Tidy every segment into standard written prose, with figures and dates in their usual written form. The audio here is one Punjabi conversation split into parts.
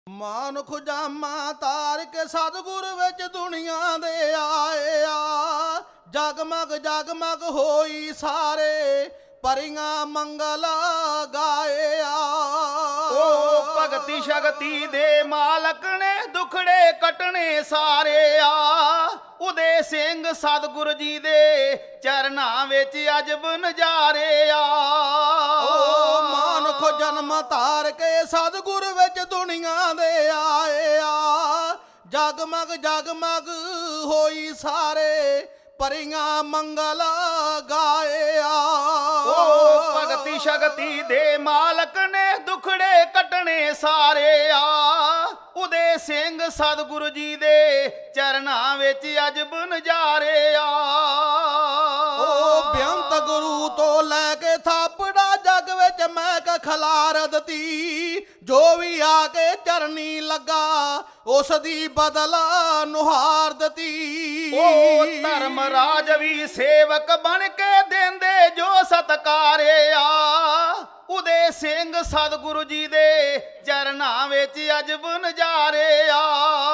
ਮਾਨੁਖ ਜਾਮਾ ਤਾਰ ਕੇ ਸਤਿਗੁਰ ਵਿੱਚ ਦੁਨੀਆ ਦੇ ਆਏ ਆ। ਜਗਮਗ ਜਗਮਗ ਹੋਈ ਸਾਰੇ ਪਰੀਆਂ ਮੰਗਲ ਗਾਏ ਆ। ਓ ਭਗਤੀ ਸ਼ਕਤੀ ਦੇ ਮਾਲਕ ਨੇ ਦੁਖੜੇ ਕੱਟਣੇ ਸਾਰੇ ਆ। ਉਦੇ ਸਿੰਘ ਸਤਿਗੁਰ ਜੀ ਦੇ ਚਰਨਾਂ ਵਿੱਚ ਅਜਬ ਨਜ਼ਾਰੇ ਆ। ਓ ਮਾਨੁਖ ਜਨਮ ਧਾਰ ਕੇ ਸਤਿਗੁਰ ਵਿੱਚ ਦੁਨੀਆ ਦੇ ਆਏ ਆ। ਜਗਮਗ ਜਗਮਗ ਹੋਈ ਸਾਰੇ ਪਰੀਆਂ ਮੰਗਲ ਗਾਏ ਆ। ਓ ਭਗਤੀ ਸ਼ਕਤੀ ਦੇ ਮਾਲਕ ਨੇ ਦੁਖੜੇ ਕੱਟਣੇ ਸਾਰੇ ਆ। ਉਦੇ ਸਿੰਘ ਸਤਿਗੁਰੂ ਜੀ ਦੇ ਚਰਨਾਂ ਵਿੱਚ ਅਜਬ ਨਜ਼ਾਰੇ ਆ। ਓ ਬੇਅੰਤ ਗੁਰੂ ਤੋਂ ਲੈ ਕੇ ਥਾਪੜਾ ਜਗ ਵਿੱਚ ਮਹਿਕ ਖਲਾਰ ਦਿੱਤੀ। ਜੋ ਵੀ ਆ ਕੇ ਚਰਨੀ ਲੱਗਾ ਉਸ ਦੀ ਬਦਲ ਨੁਹਾਰ ਦਿੱਤੀ। ਓ ਧਰਮ ਰਾਜ ਵੀ ਸੇਵਕ ਬਣ ਕੇ ਦਿੰਦੇ ਜੋ ਸਤਕਾਰੇ ਆ। ਉਦੇ ਸਿੰਘ ਸਤਿਗੁਰੂ ਜੀ ਦੇ ਚਰਨਾਂ ਵਿੱਚ ਅਜਬ ਨਜ਼ਾਰੇ ਆ।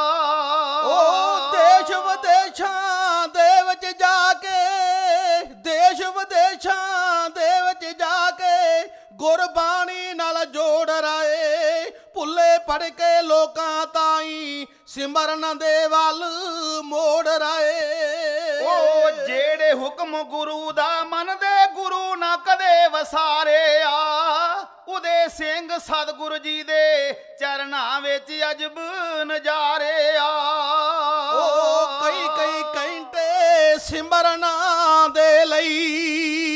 ਓ ਦੇਸ਼ ਵਿਦੇਸ਼ਾਂ ਦੇ ਵਿੱਚ ਜਾ ਕੇ ਦੇਸ਼ ਵਿਦੇਸ਼ਾਂ ਦੇ ਵਿੱਚ ਜਾ ਕੇ ਗੁਰਬਾਣੀ ਨਾਲ ਜੋੜ ਰਾਏ। ਭੁੱਲੇ ਪੜ ਕੇ ਲੋਕਾਂ ਤਾਈਂ ਸਿਮਰਨ ਦੇ ਵੱਲ ਮੋੜ ਰਾਏ। ਓ ਜਿਹੜੇ ਹੁਕਮ ਗੁਰੂ ਦਾ ਮੰਨਦੇ ਗੁਰੂ ਨਾ ਕਦੇ ਵਸਾਰੇ ਆ। ਉਦੇ ਸਿੰਘ ਸਤਿਗੁਰੂ ਜੀ ਦੇ ਚਰਨਾਂ ਵਿੱਚ ਅਜਬ ਨਜ਼ਾਰੇ ਆ। ਓ ਕਈ ਕਈ ਘੰਟੇ ਸਿਮਰਨਾਂ ਦੇ ਲਈ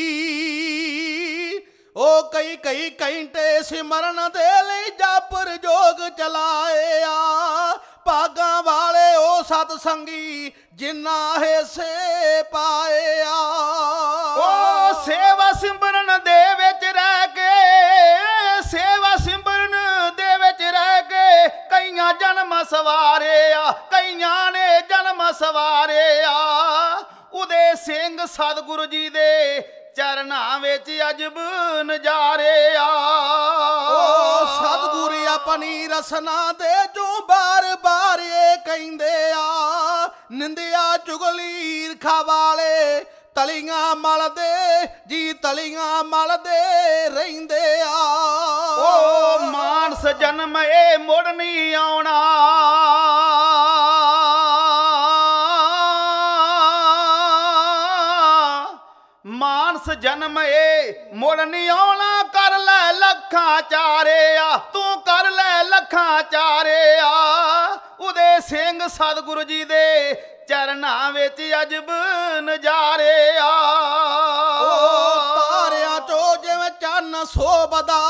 ਓ ਕਈ ਕਈ ਘੰਟੇ ਸਿਮਰਨ ਦੇ ਲਈ ਜਾਪਰ ਜੋਗ ਚਲਾਏ ਆ। ਭਾਗਾਂ ਵਾਲੇ ਉਹ ਸਤ ਸੰਗੀ ਜਿਨ੍ਹਾਂ ਹਿੱਸੇ ਪਾਏ ਆ। ਓ ਸੇਵਾ ਸਿਮਰਨ ਦੇ ਵਿੱਚ ਰਹਿ ਕੇ ਸੇਵਾ ਸਿਮਰਨ ਦੇ ਵਿੱਚ ਰਹਿ ਕੇ ਕਈਆਂ ਜਨਮ ਸਵਾਰੇ ਆ। ਕਈਆਂ ਨੇ ਜਨਮ ਸਵਾਰੇ ਆ। ਉਦੇ ਸਿੰਘ ਸਤਿਗੁਰੂ ਜੀ ਦੇ ਚਰਨਾਂ ਵਿੱਚ ਅਜਬ ਨਜ਼ਾਰੇ ਆ। ਓ ਸਤਿਗੁਰ ਆਪਣੀ ਰਸਨਾ ਦੇ ਜੋ ਬਾਰ ਬਾਰ ਇਹ ਕਹਿੰਦੇ ਆ। ਨਿੰਦਿਆ ਚੁਗਲੀ ਈਰਖਾ ਵਾਲੇ ਤਲੀਆਂ ਮਲਦੇ ਜੀ ਤਲੀਆਂ ਮਲਦੇ ਰਹਿੰਦੇ ਆ। ਓ ਮਾਨਸ ਜਨਮ ਇਹ ਮੁੜ ਨਹੀਂ ਆਉਣਾ। ਮਾਨਸ ਜਨਮ ਇਹ ਮੁੜ ਨਹੀਂ ਆਉਣਾ। ਕਰ ਲੈ ਲੱਖਾਂ ਚਾਰੇ ਆ। ਤੂੰ ਕਰ ਲੈ ਲੱਖਾਂ ਚਾਰੇ ਆ। ਉਦੇ ਸਿੰਘ ਸਤਿਗੁਰੂ ਜੀ ਦੇ ਚਰਨਾਂ ਵਿੱਚ ਅਜਬ ਨਜ਼ਾਰੇ ਆ। ਓ ਤਾਰਿਆਂ ਚੋਂ ਜਿਵੇਂ ਚੰਨ ਸੋਭਦਾ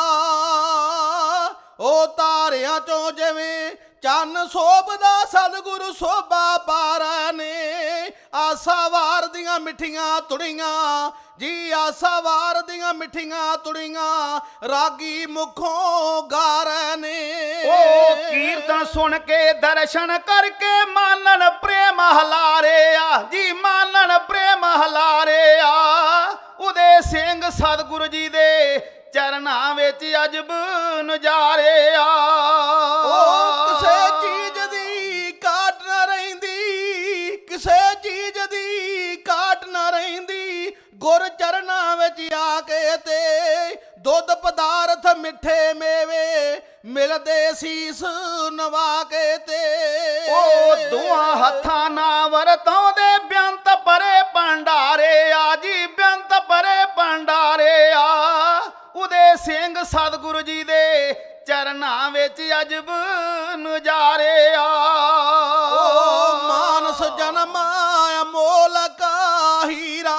ਓ ਤਾਰਿਆਂ ਚੋਂ ਜਿਵੇਂ ਚੰਨ ਸੋਭਦਾ ਸਤਿਗੁਰੂ ਸੋਭਾ ਪਾਰਾ ਨੇ। ਆਸਾ ਵਾਰ ਦੀਆਂ ਮਿੱਠੀਆਂ ਤੁੜੀਆਂ ਜੀ ਆਸਾ ਵਾਰ ਦੀਆਂ ਮਿੱਠੀਆਂ ਤੁੜੀਆਂ ਰਾਗੀ ਮੁਖੋਂ ਗਾ ਰਹੇ ਨੇ। ਓ ਕੀਰਤਨ ਸੁਣ ਕੇ ਦਰਸ਼ਨ ਕਰਕੇ ਮਾਨਨ ਪ੍ਰੇਮ ਹਲਾਰੇ ਆ ਜੀ ਮਾਨਨ ਪ੍ਰੇਮ ਹਲਾਰੇ ਆ। ਉਦੇ ਸਿੰਘ ਸਤਿਗੁਰੂ ਜੀ ਦੇ ਚਰਨਾਂ ਵਿੱਚ ਅਜਬ ਨਜ਼ਾਰੇ ਆ। ਓ ਕਿਸੇ ਚੀਜ਼ ਦੀ ਘਾਟ ਨਾ ਰਹਿੰਦੀ ਕਿਸੇ ਚੀਜ਼ ਦੀ ਘਾਟ ਨਾ ਰਹਿੰਦੀ। ਗੁਰ ਚਰਨਾਂ ਵਿੱਚ ਆ ਕੇ ਤੇ ਦੁੱਧ ਪਦਾਰਥ ਮਿੱਠੇ ਮੇਵੇ ਮਿਲਦੇ ਸੀਸ ਨਵਾ ਕੇ ਤੇ। ਓ ਦੋਹਾਂ ਹੱਥਾਂ ਨਾਲ ਵਰਤਾਉਂਦੇ ਬੇਅੰਤ ਪਰੇ ਭੰਡਾਰੇ ਆ ਜੀ ਬੇਅੰਤ ਪਰੇ ਭੰਡਾਰੇ ਆ। ਉਦੇ ਸਿੰਘ ਸਤਿਗੁਰੂ ਜੀ ਦੇ ਚਰਨਾਂ ਵਿੱਚ ਅਜਬ ਨਜ਼ਾਰੇ ਆ। ਓ ਮਾਨਸ ਜਨਮ ਅਮੋਲਕ ਹੀਰਾ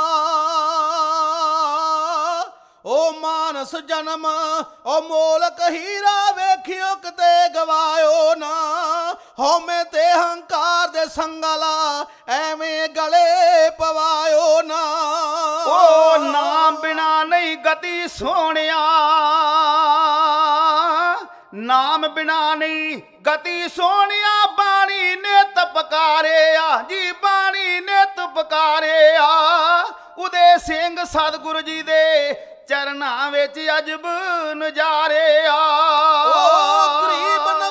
ਓ ਮਾਨਸ ਜਨਮ ਅਮੋਲਕ ਹੀਰਾ ਵੇਖਿਓ ਕਿਤੇ ਗਵਾਇਓ ਨਾ। ਹਉਮੈ ਤੇ ਹੰਕਾਰ ਦੇ ਸੰਗਲਾ ਐਵੇਂ ਗਲੇ ਪਵਾਇਓ ਨਾ। ਓ ਨਾਮ ਬਿਨਾ ਨਹੀਂ ਗਤੀ ਸੋਹਣਿਆ। ਨਾਮ ਬਿਨਾ ਨਹੀਂ ਗਤੀ ਸੋਹਣਿਆ। ਬਾਣੀ ਨਿਤ ਪੁਕਾਰੇ ਆ ਜੀ ਬਾਣੀ ਨਿਤ ਪੁਕਾਰੇ ਆ। ਉਦੇ ਸਿੰਘ ਸਤਿਗੁਰੂ ਜੀ ਦੇ ਚਰਨਾਂ ਵਿੱਚ ਅਜਬ ਨਜ਼ਾਰੇ ਆ। ਓ ਗਰੀਬ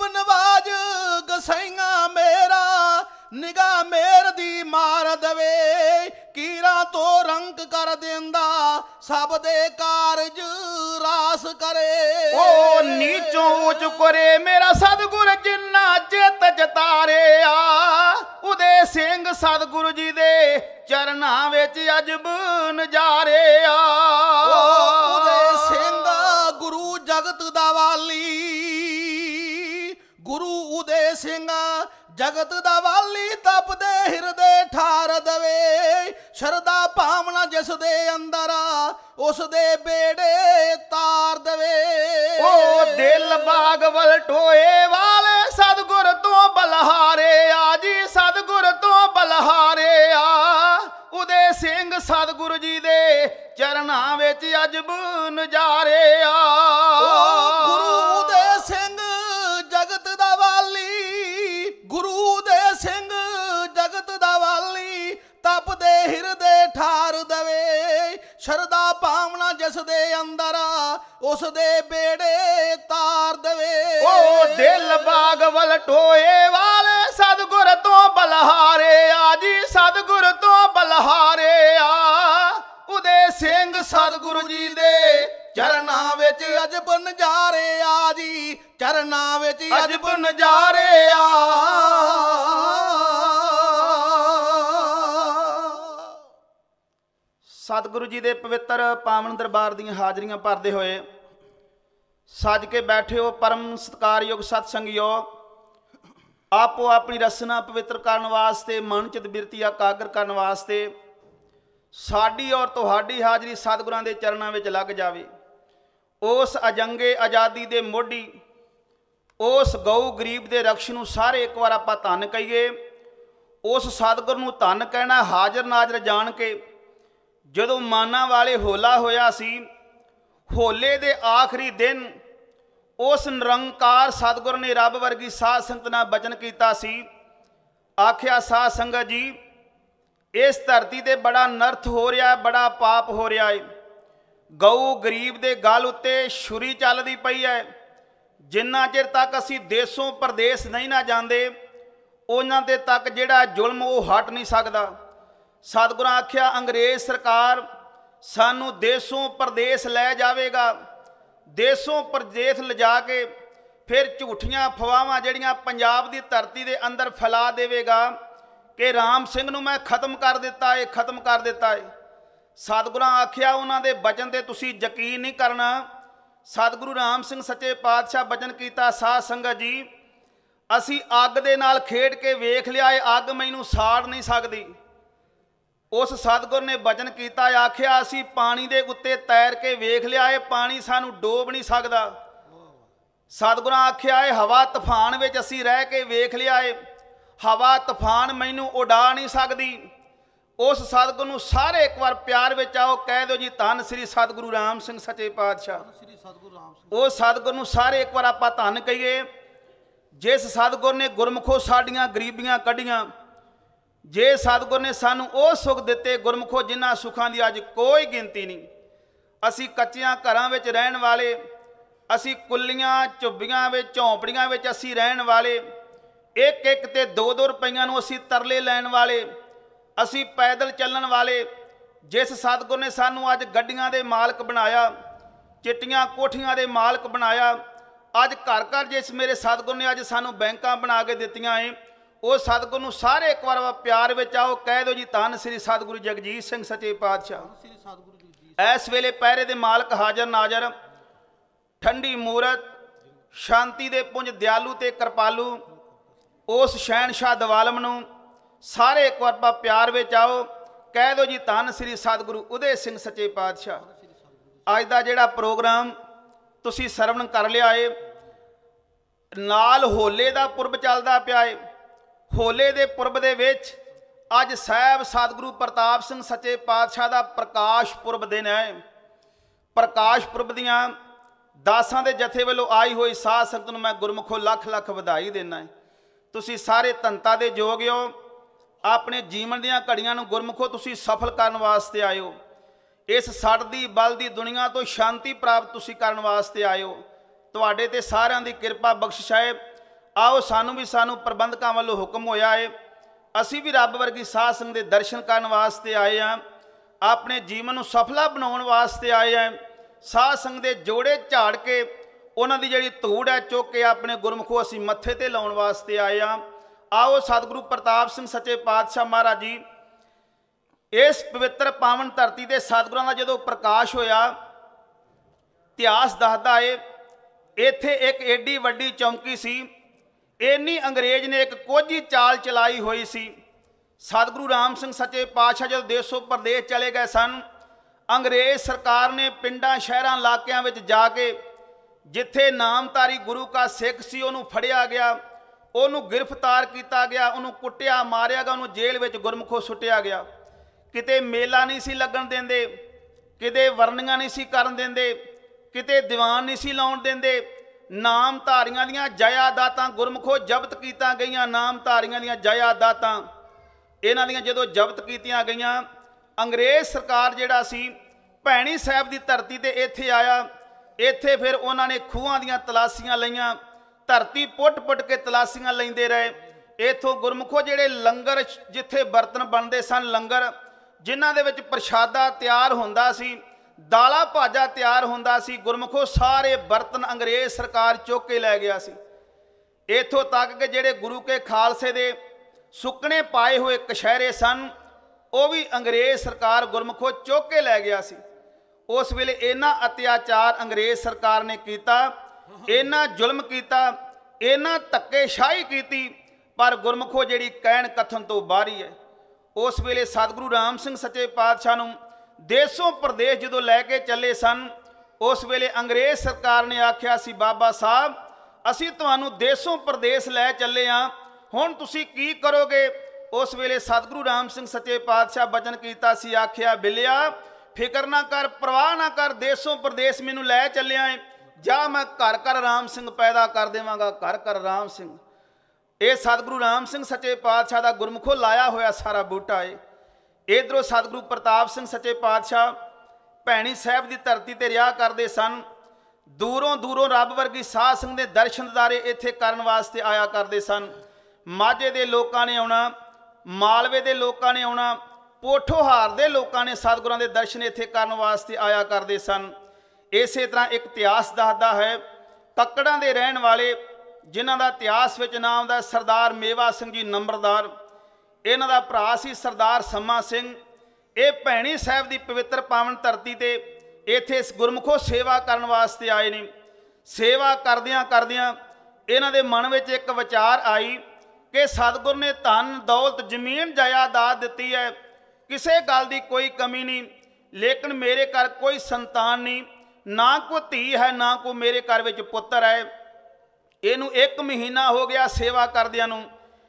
ਗਰੀਬ ਨਵਾਜ ਗਸਈਆਂ ਮੇਰਾ ਨਿਗਾਹ ਮੇਰ ਦੀ ਮਾਰ ਦਵੇ ਕੀਰਾਂ ਤੋਂ ਰੰਗ ਕਰ ਦਿੰਦਾ ਸਭ ਦੇ ਕਾਰਜ ਰਾਸ ਕਰੇ ਉਹ ਨੀਚੋਂ ਉੱਚ ਕਰੇ ਮੇਰਾ ਸਤਿਗੁਰ ਜਿੰਨਾ ਚਿੱਤ ਜਤਾਰਿਆ ਉਦੇ ਸਿੰਘ ਸਤਿਗੁਰੂ ਜੀ ਦੇ ਚਰਨਾਂ ਵਿੱਚ ਅਜਬ ਨਜ਼ਾਰੇ ਆ ਉਹਦੇ ਸਿੰਘ ਗੁਰੂ ਜਗਤ ਦਾ ਵਾਲੀ ਗੁਰੂ ਉਦੇ ਸਿੰਘ ਜਗਤ ਦਾ ਵਾਲੀ ਤਪਦੇ ਹਿਰਦੇ ਠਾਰ ਦਵੇ ਸ਼ਰਦਾ ਭਾਵਨਾ ਜਿਸ ਦੇ ਅੰਦਰ ਉਸ ਦੇ ਬੇੜੇ ਤਾਰ ਦਵੇ ਉਹ ਦਿਲ ਬਾਗ ਵਲ ਟੋਏ ਵਾਲੇ ਸਤਿਗੁਰ ਤੋਂ ਬਲਹਾਰੇ ਆ ਜੀ ਸਤਿਗੁਰ ਤੋਂ ਬਲਹਾਰੇ ਆ ਉਦੇ ਸਿੰਘ ਸਤਿਗੁਰੂ ਜੀ ਦੇ ਚਰਨਾਂ ਵਿੱਚ ਅਜਬ ਨਜ਼ਾਰੇ ਆ ਗੁਰੂ ਦੇ ਸਿੰਘ ਜਗਤ ਦਾ ਵਾਲੀ ਗੁਰੂ ਦੇ ਸਿੰਘ ਜਗਤ ਦਾ ਵਾਲੀ ਤਪਦੇ ਹਿਰਦੇ ਠਾਰ ਦਵੇ ਸ਼ਰਦਾ ਭਾਵਨਾ ਜਿਸ ਦੇ ਅੰਦਰ ਉਸ ਦੇ ਬੇੜੇ ਤਾਰ ਦਵੇ ਉਹ ਦਿਲ ਬਾਗ ਵਲ ਟੋਏ ਵਾਲੇ ਸਤਿਗੁਰ ਤੋਂ ਬਲਹਾਰੇ ਆ ਜੀ ਸਤਿਗੁਰ ਤੋਂ ਬਲਹਾਰੇ ਆ ਉਦੇ ਸਿੰਘ ਸਤਿਗੁਰੂ ਜੀ ਦੇ ਚਰਨਾਂ ਵਿੱਚ ਅਜਬ ਨਜ਼ਾਰੇ ਆ ਜੀ ਚਰਨਾਂ ਵਿੱਚ ਅਜਬ ਨਜ਼ਾਰੇ ਆ ਸਤਿਗੁਰੂ ਜੀ ਦੇ ਪਵਿੱਤਰ ਪਾਵਨ ਦਰਬਾਰ ਦੀਆਂ ਹਾਜ਼ਰੀਆਂ ਭਰਦੇ ਹੋਏ ਸੱਜ ਕੇ ਬੈਠੇ ਹੋ ਪਰਮ ਸਤਿਕਾਰਯੋਗ ਸਤ ਸੰਗਿਓ ਆਪੋ ਆਪਣੀ ਰਸਨਾ ਪਵਿੱਤਰ ਕਰਨ ਵਾਸਤੇ ਮਨ ਚਿਤ ਬਿਰਤੀ ਇਕਾਗਰ ਕਰਨ ਵਾਸਤੇ ਸਾਡੀ ਔਰ ਤੁਹਾਡੀ ਹਾਜ਼ਰੀ ਸਤਿਗੁਰਾਂ ਦੇ ਚਰਨਾਂ ਵਿੱਚ ਲੱਗ ਜਾਵੇ ਉਸ ਅਜੰਗੇ ਆਜ਼ਾਦੀ ਦੇ ਮੋਢੀ ਉਸ ਗਊ ਗਰੀਬ ਦੇ ਰਕਸ਼ ਨੂੰ ਸਾਰੇ ਇੱਕ ਵਾਰ ਆਪਾਂ ਧੰਨ ਕਹੀਏ ਉਸ ਸਤਿਗੁਰ ਨੂੰ ਧੰਨ ਕਹਿਣਾ ਹਾਜ਼ਰ ਨਾਜ਼ਰ ਜਾਣ ਕੇ ਜਦੋਂ ਮਾਨਾਂ ਵਾਲੇ ਹੋਲਾ ਹੋਇਆ ਸੀ ਹੋਲੇ ਦੇ ਆਖਰੀ ਦਿਨ ਉਸ ਨਿਰੰਕਾਰ ਸਤਿਗੁਰ ਨੇ ਰੱਬ ਵਰਗੀ ਸਾਧ ਸੰਗਤ ਨਾਲ ਬਚਨ ਕੀਤਾ ਸੀ ਆਖਿਆ ਸਾਧ ਸੰਗਤ ਜੀ ਇਸ ਧਰਤੀ ਤੇ ਬੜਾ ਨਰਥ ਹੋ ਰਿਹਾ ਬੜਾ ਪਾਪ ਹੋ ਰਿਹਾ ਹੈ ਗਊ ਗਰੀਬ ਦੇ ਗਲ ਉੱਤੇ ਛੁਰੀ ਚੱਲਦੀ ਪਈ ਹੈ ਜਿੰਨਾ ਚਿਰ ਤੱਕ ਅਸੀਂ ਦੇਸੋਂ ਪਰਦੇਸ ਨਹੀਂ ਨਾ ਜਾਂਦੇ ਉਹਨਾਂ ਦੇ ਤੱਕ ਜਿਹੜਾ ਜ਼ੁਲਮ ਉਹ ਹਟ ਨਹੀਂ ਸਕਦਾ ਸਤਿਗੁਰਾਂ ਆਖਿਆ ਅੰਗਰੇਜ਼ ਸਰਕਾਰ ਸਾਨੂੰ ਦੇਸੋਂ ਪਰਦੇਸ ਲੈ ਜਾਵੇਗਾ ਦੇਸੋਂ ਪਰਦੇਸ ਲਿਜਾ ਕੇ ਫਿਰ ਝੂਠੀਆਂ ਅਫਵਾਹਾਂ ਜਿਹੜੀਆਂ ਪੰਜਾਬ ਦੀ ਧਰਤੀ ਦੇ ਅੰਦਰ ਫੈਲਾ ਦੇਵੇਗਾ ਕਿ ਰਾਮ ਸਿੰਘ ਨੂੰ ਮੈਂ ਖਤਮ ਕਰ ਦਿੱਤਾ ਏ ਖਤਮ ਕਰ ਦਿੱਤਾ ਏ ਸਤਿਗੁਰਾਂ ਆਖਿਆ ਉਹਨਾਂ ਦੇ ਬਚਨ ਤੇ ਤੁਸੀਂ ਯਕੀਨ ਨਹੀਂ ਕਰਨਾ ਸਤਿਗੁਰੂ ਰਾਮ ਸਿੰਘ ਸੱਚੇ ਪਾਤਸ਼ਾਹ ਬਚਨ ਕੀਤਾ ਸਾਧ ਸੰਗਤ ਜੀ ਅਸੀਂ ਅੱਗ ਦੇ ਨਾਲ ਖੇਡ ਕੇ ਵੇਖ ਲਿਆ ਏ ਅੱਗ ਮੈਨੂੰ ਸਾੜ ਨਹੀਂ ਸਕਦੀ ਉਸ ਸਤਿਗੁਰ ਨੇ ਬਚਨ ਕੀਤਾ ਆਖਿਆ ਅਸੀਂ ਪਾਣੀ ਦੇ ਉੱਤੇ ਤੈਰ ਕੇ ਵੇਖ ਲਿਆ ਏ ਪਾਣੀ ਸਾਨੂੰ ਡੋਬ ਨਹੀਂ ਸਕਦਾ ਸਤਿਗੁਰਾਂ ਆਖਿਆ ਏ ਹਵਾ ਤੂਫਾਨ ਵਿੱਚ ਅਸੀਂ ਰਹਿ ਕੇ ਵੇਖ ਲਿਆ ਏ ਹਵਾ ਤੂਫਾਨ ਮੈਨੂੰ ਉਡਾ ਨਹੀਂ ਸਕਦੀ ਉਸ ਸਤਿਗੁਰ ਨੂੰ ਸਾਰੇ ਇੱਕ ਵਾਰ ਪਿਆਰ ਵਿੱਚ ਆਓ ਕਹਿ ਦਿਓ ਜੀ ਧੰਨ ਸ੍ਰੀ ਸਤਿਗੁਰੂ ਰਾਮ ਸਿੰਘ ਸੱਚੇ ਪਾਤਸ਼ਾਹ ਉਹ ਸਤਿਗੁਰ ਨੂੰ ਸਾਰੇ ਇੱਕ ਵਾਰ ਆਪਾਂ ਧੰਨ ਕਹੀਏ ਜਿਸ ਸਤਿਗੁਰ ਨੇ ਗੁਰਮੁਖੋਂ ਸਾਡੀਆਂ ਗਰੀਬੀਆਂ ਕੱਢੀਆਂ ਜੇ ਸਤਿਗੁਰ ਨੇ ਸਾਨੂੰ ਉਹ ਸੁੱਖ ਦਿੱਤੇ ਗੁਰਮੁਖੋ ਜਿਨ੍ਹਾਂ ਸੁੱਖਾਂ ਦੀ ਅੱਜ ਕੋਈ ਗਿਣਤੀ ਨਹੀਂ ਅਸੀਂ ਕੱਚਿਆਂ ਘਰਾਂ ਵਿੱਚ ਰਹਿਣ ਵਾਲੇ ਅਸੀਂ ਕੁੱਲੀਆਂ ਝੁੱਬੀਆਂ ਵਿੱਚ ਝੌਂਪੜੀਆਂ ਵਿੱਚ ਅਸੀਂ ਰਹਿਣ ਵਾਲੇ ਇੱਕ ਇੱਕ ਤੇ 2-2 ਰੁਪਈਆਂ ਨੂੰ ਅਸੀਂ ਤਰਲੇ ਲੈਣ ਵਾਲੇ ਅਸੀਂ ਪੈਦਲ ਚੱਲਣ ਵਾਲੇ ਜਿਸ ਸਤਿਗੁਰ ਨੇ ਸਾਨੂੰ ਅੱਜ ਗੱਡੀਆਂ ਦੇ ਮਾਲਕ ਬਣਾਇਆ ਚਿੱਟੀਆਂ ਕੋਠੀਆਂ ਦੇ ਮਾਲਕ ਬਣਾਇਆ ਅੱਜ ਘਰ ਘਰ ਜਿਸ ਮੇਰੇ ਸਤਿਗੁਰ ਨੇ ਅੱਜ ਸਾਨੂੰ ਬੈਂਕਾਂ ਬਣਾ ਕੇ ਦਿੱਤੀਆਂ ਏ ਉਹ ਸਤਿਗੁਰ ਨੂੰ ਸਾਰੇ ਇੱਕ ਵਾਰ ਪਿਆਰ ਵਿੱਚ ਆਓ ਕਹਿ ਦਿਓ ਜੀ ਧੰਨ ਸ੍ਰੀ ਸਤਿਗੁਰੂ ਜਗਜੀਤ ਸਿੰਘ ਸੱਚੇ ਪਾਤਸ਼ਾਹ ਇਸ ਵੇਲੇ ਪਹਿਰੇ ਦੇ ਮਾਲਕ ਹਾਜ਼ਰ ਨਾਜ਼ਰ ਠੰਡੀ ਮੂਰਤ ਸ਼ਾਂਤੀ ਦੇ ਪੁੰਜ ਦਿਆਲੂ ਤੇ ਕਿਰਪਾਲੂ ਉਸ ਸ਼ਹਿਨਸ਼ਾਹ ਦਵਾਲਮ ਨੂੰ ਸਾਰੇ ਇੱਕ ਵਾਰ ਪਿਆਰ ਵਿੱਚ ਆਓ ਕਹਿ ਦਿਓ ਜੀ ਧੰਨ ਸ੍ਰੀ ਸਤਿਗੁਰੂ ਉਦੇ ਸਿੰਘ ਸੱਚੇ ਪਾਤਸ਼ਾਹ ਅੱਜ ਦਾ ਜਿਹੜਾ ਪ੍ਰੋਗਰਾਮ ਤੁਸੀਂ ਸਰਵਣ ਕਰ ਲਿਆ ਏ ਨਾਲ ਹੋਲੇ ਦਾ ਪੁਰਬ ਚੱਲਦਾ ਪਿਆ ਏ ਹੋਲੇ ਦੇ ਪੁਰਬ ਦੇ ਵਿੱਚ ਅੱਜ ਸਾਹਿਬ ਸਤਿਗੁਰੂ ਪ੍ਰਤਾਪ ਸਿੰਘ ਸੱਚੇ ਪਾਤਸ਼ਾਹ ਦਾ ਪ੍ਰਕਾਸ਼ ਪੁਰਬ ਦਿਨ ਹੈ ਪ੍ਰਕਾਸ਼ ਪੁਰਬ ਦੀਆਂ ਦਾਸਾਂ ਦੇ ਜਥੇ ਵੱਲੋਂ ਆਈ ਹੋਈ ਸਾਧ ਸੰਗਤ ਨੂੰ ਮੈਂ ਗੁਰਮੁਖੋਂ ਲੱਖ ਲੱਖ ਵਧਾਈ ਦਿੰਦਾ ਹੈ ਤੁਸੀਂ ਸਾਰੇ ਧੰਤਾ ਦੇ ਯੋਗ ਹੋ ਆਪਣੇ ਜੀਵਨ ਦੀਆਂ ਘੜੀਆਂ ਨੂੰ ਗੁਰਮੁਖੋਂ ਤੁਸੀਂ ਸਫਲ ਕਰਨ ਵਾਸਤੇ ਆਇਓ ਇਸ ਸੜਦੀ ਬਲਦੀ ਦੁਨੀਆ ਤੋਂ ਸ਼ਾਂਤੀ ਪ੍ਰਾਪਤ ਤੁਸੀਂ ਕਰਨ ਵਾਸਤੇ ਆਇਓ ਤੁਹਾਡੇ ਤੇ ਸਾਰਿਆਂ ਦੀ ਕਿਰਪਾ ਬਖਸ਼ਿਸ਼ ਹੈ आओ सानू प्रबंधकां वालों हुक्म होया है, असी भी रब वर्गी साध संगत दे दर्शन करन वास्ते आए हैं, अपने जीवन नूं सफला बनाउण वास्ते आए हैं। साध संगत दे जोड़े झाड़ के उन्हां दी जिहड़ी धूड़ है चुक के अपने गुरमुखों असी मत्थे ते लाउण वास्ते आए हैं। आओ सतगुरु प्रताप सिंह सच्चे पातशाह महाराज जी इस पवित्र पावन धरती ते सतगुरां दा जदों प्रकाश होया, इतिहास दसदा है इत्थे एक एडी वड्डी चौंकी सी, इन्नी अंग्रेज ने एक कोझी चाल चलाई हुई सी। सतगुरु राम सिंह सच्चे पातशाह जब देशों प्रदेश चले गए सन, अंग्रेज सरकार ने पिंडां शहरां इलाकिਆਂ ਵਿੱਚ जा के जिथे नामधारी गुरु का सिख सी उन्होंने फड़िया गया, उन्होंने गिरफ्तार किया गया, उन्होंने कुटिया मारिया गया, उन्होंने जेल में गुरमुखों सुटिया गया। किते मेला नहीं सी लगन देंदे, किते वरनियां नहीं सी करन देंदे, किते दीवान नहीं सी लाउण देंदे। नामधारियां दियां जायदादां गुरमुखों जब्त कीतियां गईयां। नामधारियां दियां जायदादां इन्हां दियां जदों जब्त कीतियां गईयां, अंग्रेज सरकार जिहड़ा सी भैणी साहब की धरती ते इत्थे आया। इत्थे फिर उन्होंने खूहां दियां तलाशियां लईयां, धरती पुट पुट के तलाशियां लैंदे रहे। इत्थों गुरमुखों जिहड़े लंगर जिथे बर्तन बनते सन, लंगर जिन्हां दे विच प्रशादा तैयार हुंदा सी, दाला भाजा तैयार हुंदा सी, गुरमुखों सारे बर्तन अंग्रेज सरकार चुक के लै गया सी। इत्थों तक कि जिहड़े गुरु के खालसे दे सुकने पाए हुए कशहरे सन, वो भी अंग्रेज सरकार गुरमुखों चुक के लै गया सी। उस वेले इन्ना अत्याचार अंग्रेज सरकार ने किया, इन्ना जुल्म किया, इन्ना धक्केशाही की, पर गुरमुखों जिहड़ी कहण कथन तो बाहरी है। उस वेले सतगुरु राम सिंह सच्चे पातशाह नूं देशों प्रदेश जदों लैके चले सन, उस वेले अंग्रेज सरकार ने आख्या सी, बाबा साहब असी तुहानूं देशों प्रदेश लै चले हाँ, हुण तुसीं की करोगे। उस वेले सतगुरु राम सिंह सच्चे पातशाह बचन कीता सी, आख्या बिलिया फिक्र ना कर, परवाह ना कर, देशों प्रदेश मैनूं लै चलिया है, जा मैं घर घर राम सिंह पैदा कर देवांगा, घर घर राम सिंह। ये सतगुरु राम सिंह सच्चे पातशाह का गुरमुखों लाया होया सारा बूटा है। इधरों सतगुरु प्रताप सिंह सच्चे पातशाह भैणी साहब की धरती ते रिहा करते सन। दूरों दूरों रब वर्गी साध संगत दे दर्शन दीदारे इत्थे करन वास्ते आया करते सन। माझे दे लोकां ने आउणा, मालवे दे लोकां ने आउणा, पोठोहार दे लोकां ने सतगुरां दे दर्शन इत्थे करन वास्ते आया करते सन। इसे तरह एक इतिहास दसदा है, कक्कड़ां दे रहण वाले जिन्हां दा इतिहास विच नाम दा सरदार मेवा सिंह जी नंबरदार, इन्हां दा भरा सी सरदार सम्मा सिंह। ये भैणी साहब की पवित्र पावन धरती ते इत्थे गुरमुखों सेवा करन वास्ते आए ने। सेवा करदियां करदियां इन्हां दे मन विच एक विचार आई कि सतगुर ने धन दौलत जमीन जायदाद दिती है, किसी गल की कोई कमी नहीं, लेकिन मेरे घर कोई संतान नहीं, ना कोई धी है, ना कोई मेरे घर विच पुत्र है। इनू 1 महीना हो गया सेवा करदियां नूं।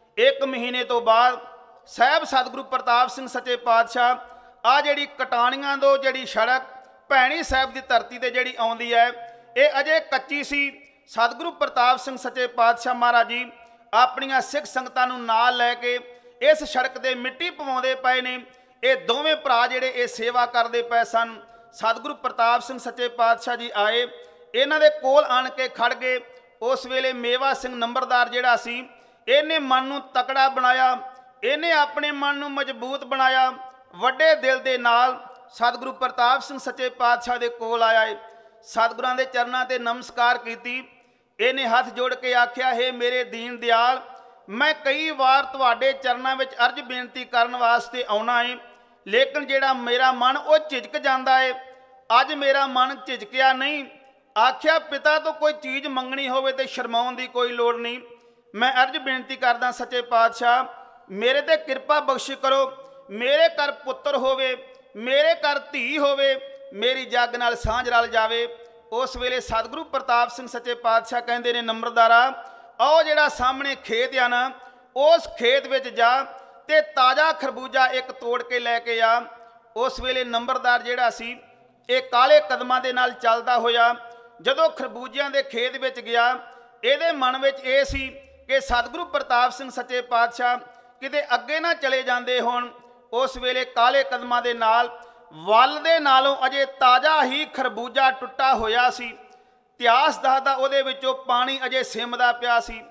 1 महीने तो बाद साहब सतगुरु प्रताप सिंह सच्चे पातशाह आ जिहड़ी कटाणियां दो जिहड़ी सड़क भैणी साहब की धरती ते जिहड़ी आउंदी है, ये अजे कच्ची सी। सतगुरु प्रताप सिंह सच्चे पातशाह महाराज जी अपनियां सिख संगतां नूं नाल लैके इस सड़क ते मिट्टी पवाउंदे पए ने। ये दोवें भरा जिहड़े ये सेवा करदे पए सन। सतगुरु प्रताप सिंह सच्चे पातशाह जी आए, इन्हां दे कोल आण के खड़ गए। उस वेले मेवा सिंह नंबरदार जिहड़ा सी, इहने मन नूं तकड़ा बनाया, इहने अपने मन नूं मजबूत बनाया। वड्डे दिल दे नाल सतगुरु प्रताप सिंह सच्चे पातशाह दे कोल आया है, सतगुरां दे चरनां ते नमस्कार कीती। इहने हथ जोड़ के आख्या, हे मेरे दीन दयाल, मैं कई बार तुहाडे चरनां विच अर्ज बेनती करन वास्ते आउणा है, लेकिन जिहड़ा मेरा मन वो झिझक जाता है। अज मेरा मन झिझकिया नहीं। आख्या पिता तो कोई चीज़ मंगनी होवे ते शर्माउण दी कोई लोड़ नहीं। मैं अर्ज बेनती करदा सच्चे पातशाह, मेरे ते कृपा बख्श करो, मेरे घर पुत्र होवे, मेरे घर धी होवे, मेरी जग नाल सांझ रल जावे। उस वेले सतगुरु प्रताप सिंह सच्चे पातशाह कहंदे ने, नंबरदारा आओ जिहड़ा सामने खेत आ ना, उस खेत विच जा ते ताज़ा खरबूजा एक तोड़ के लैके आ। उस वेले नंबरदार जिहड़ा सी ये काले कदमां दे नाल चलदा होया जदों खरबूजियां दे खेत विच गया, इहदे मन विच ये सी कि सतगुरु प्रताप सिंह सच्चे पातशाह किते अगे ना चले जांदे होण। उस वेले काले कदमां दे नाल वल दे नालों अजे ताज़ा ही खरबूजा टुट्टा होया सी। इतिहास दसदा उहदे विचों पानी अजे सिमदा पिया सी।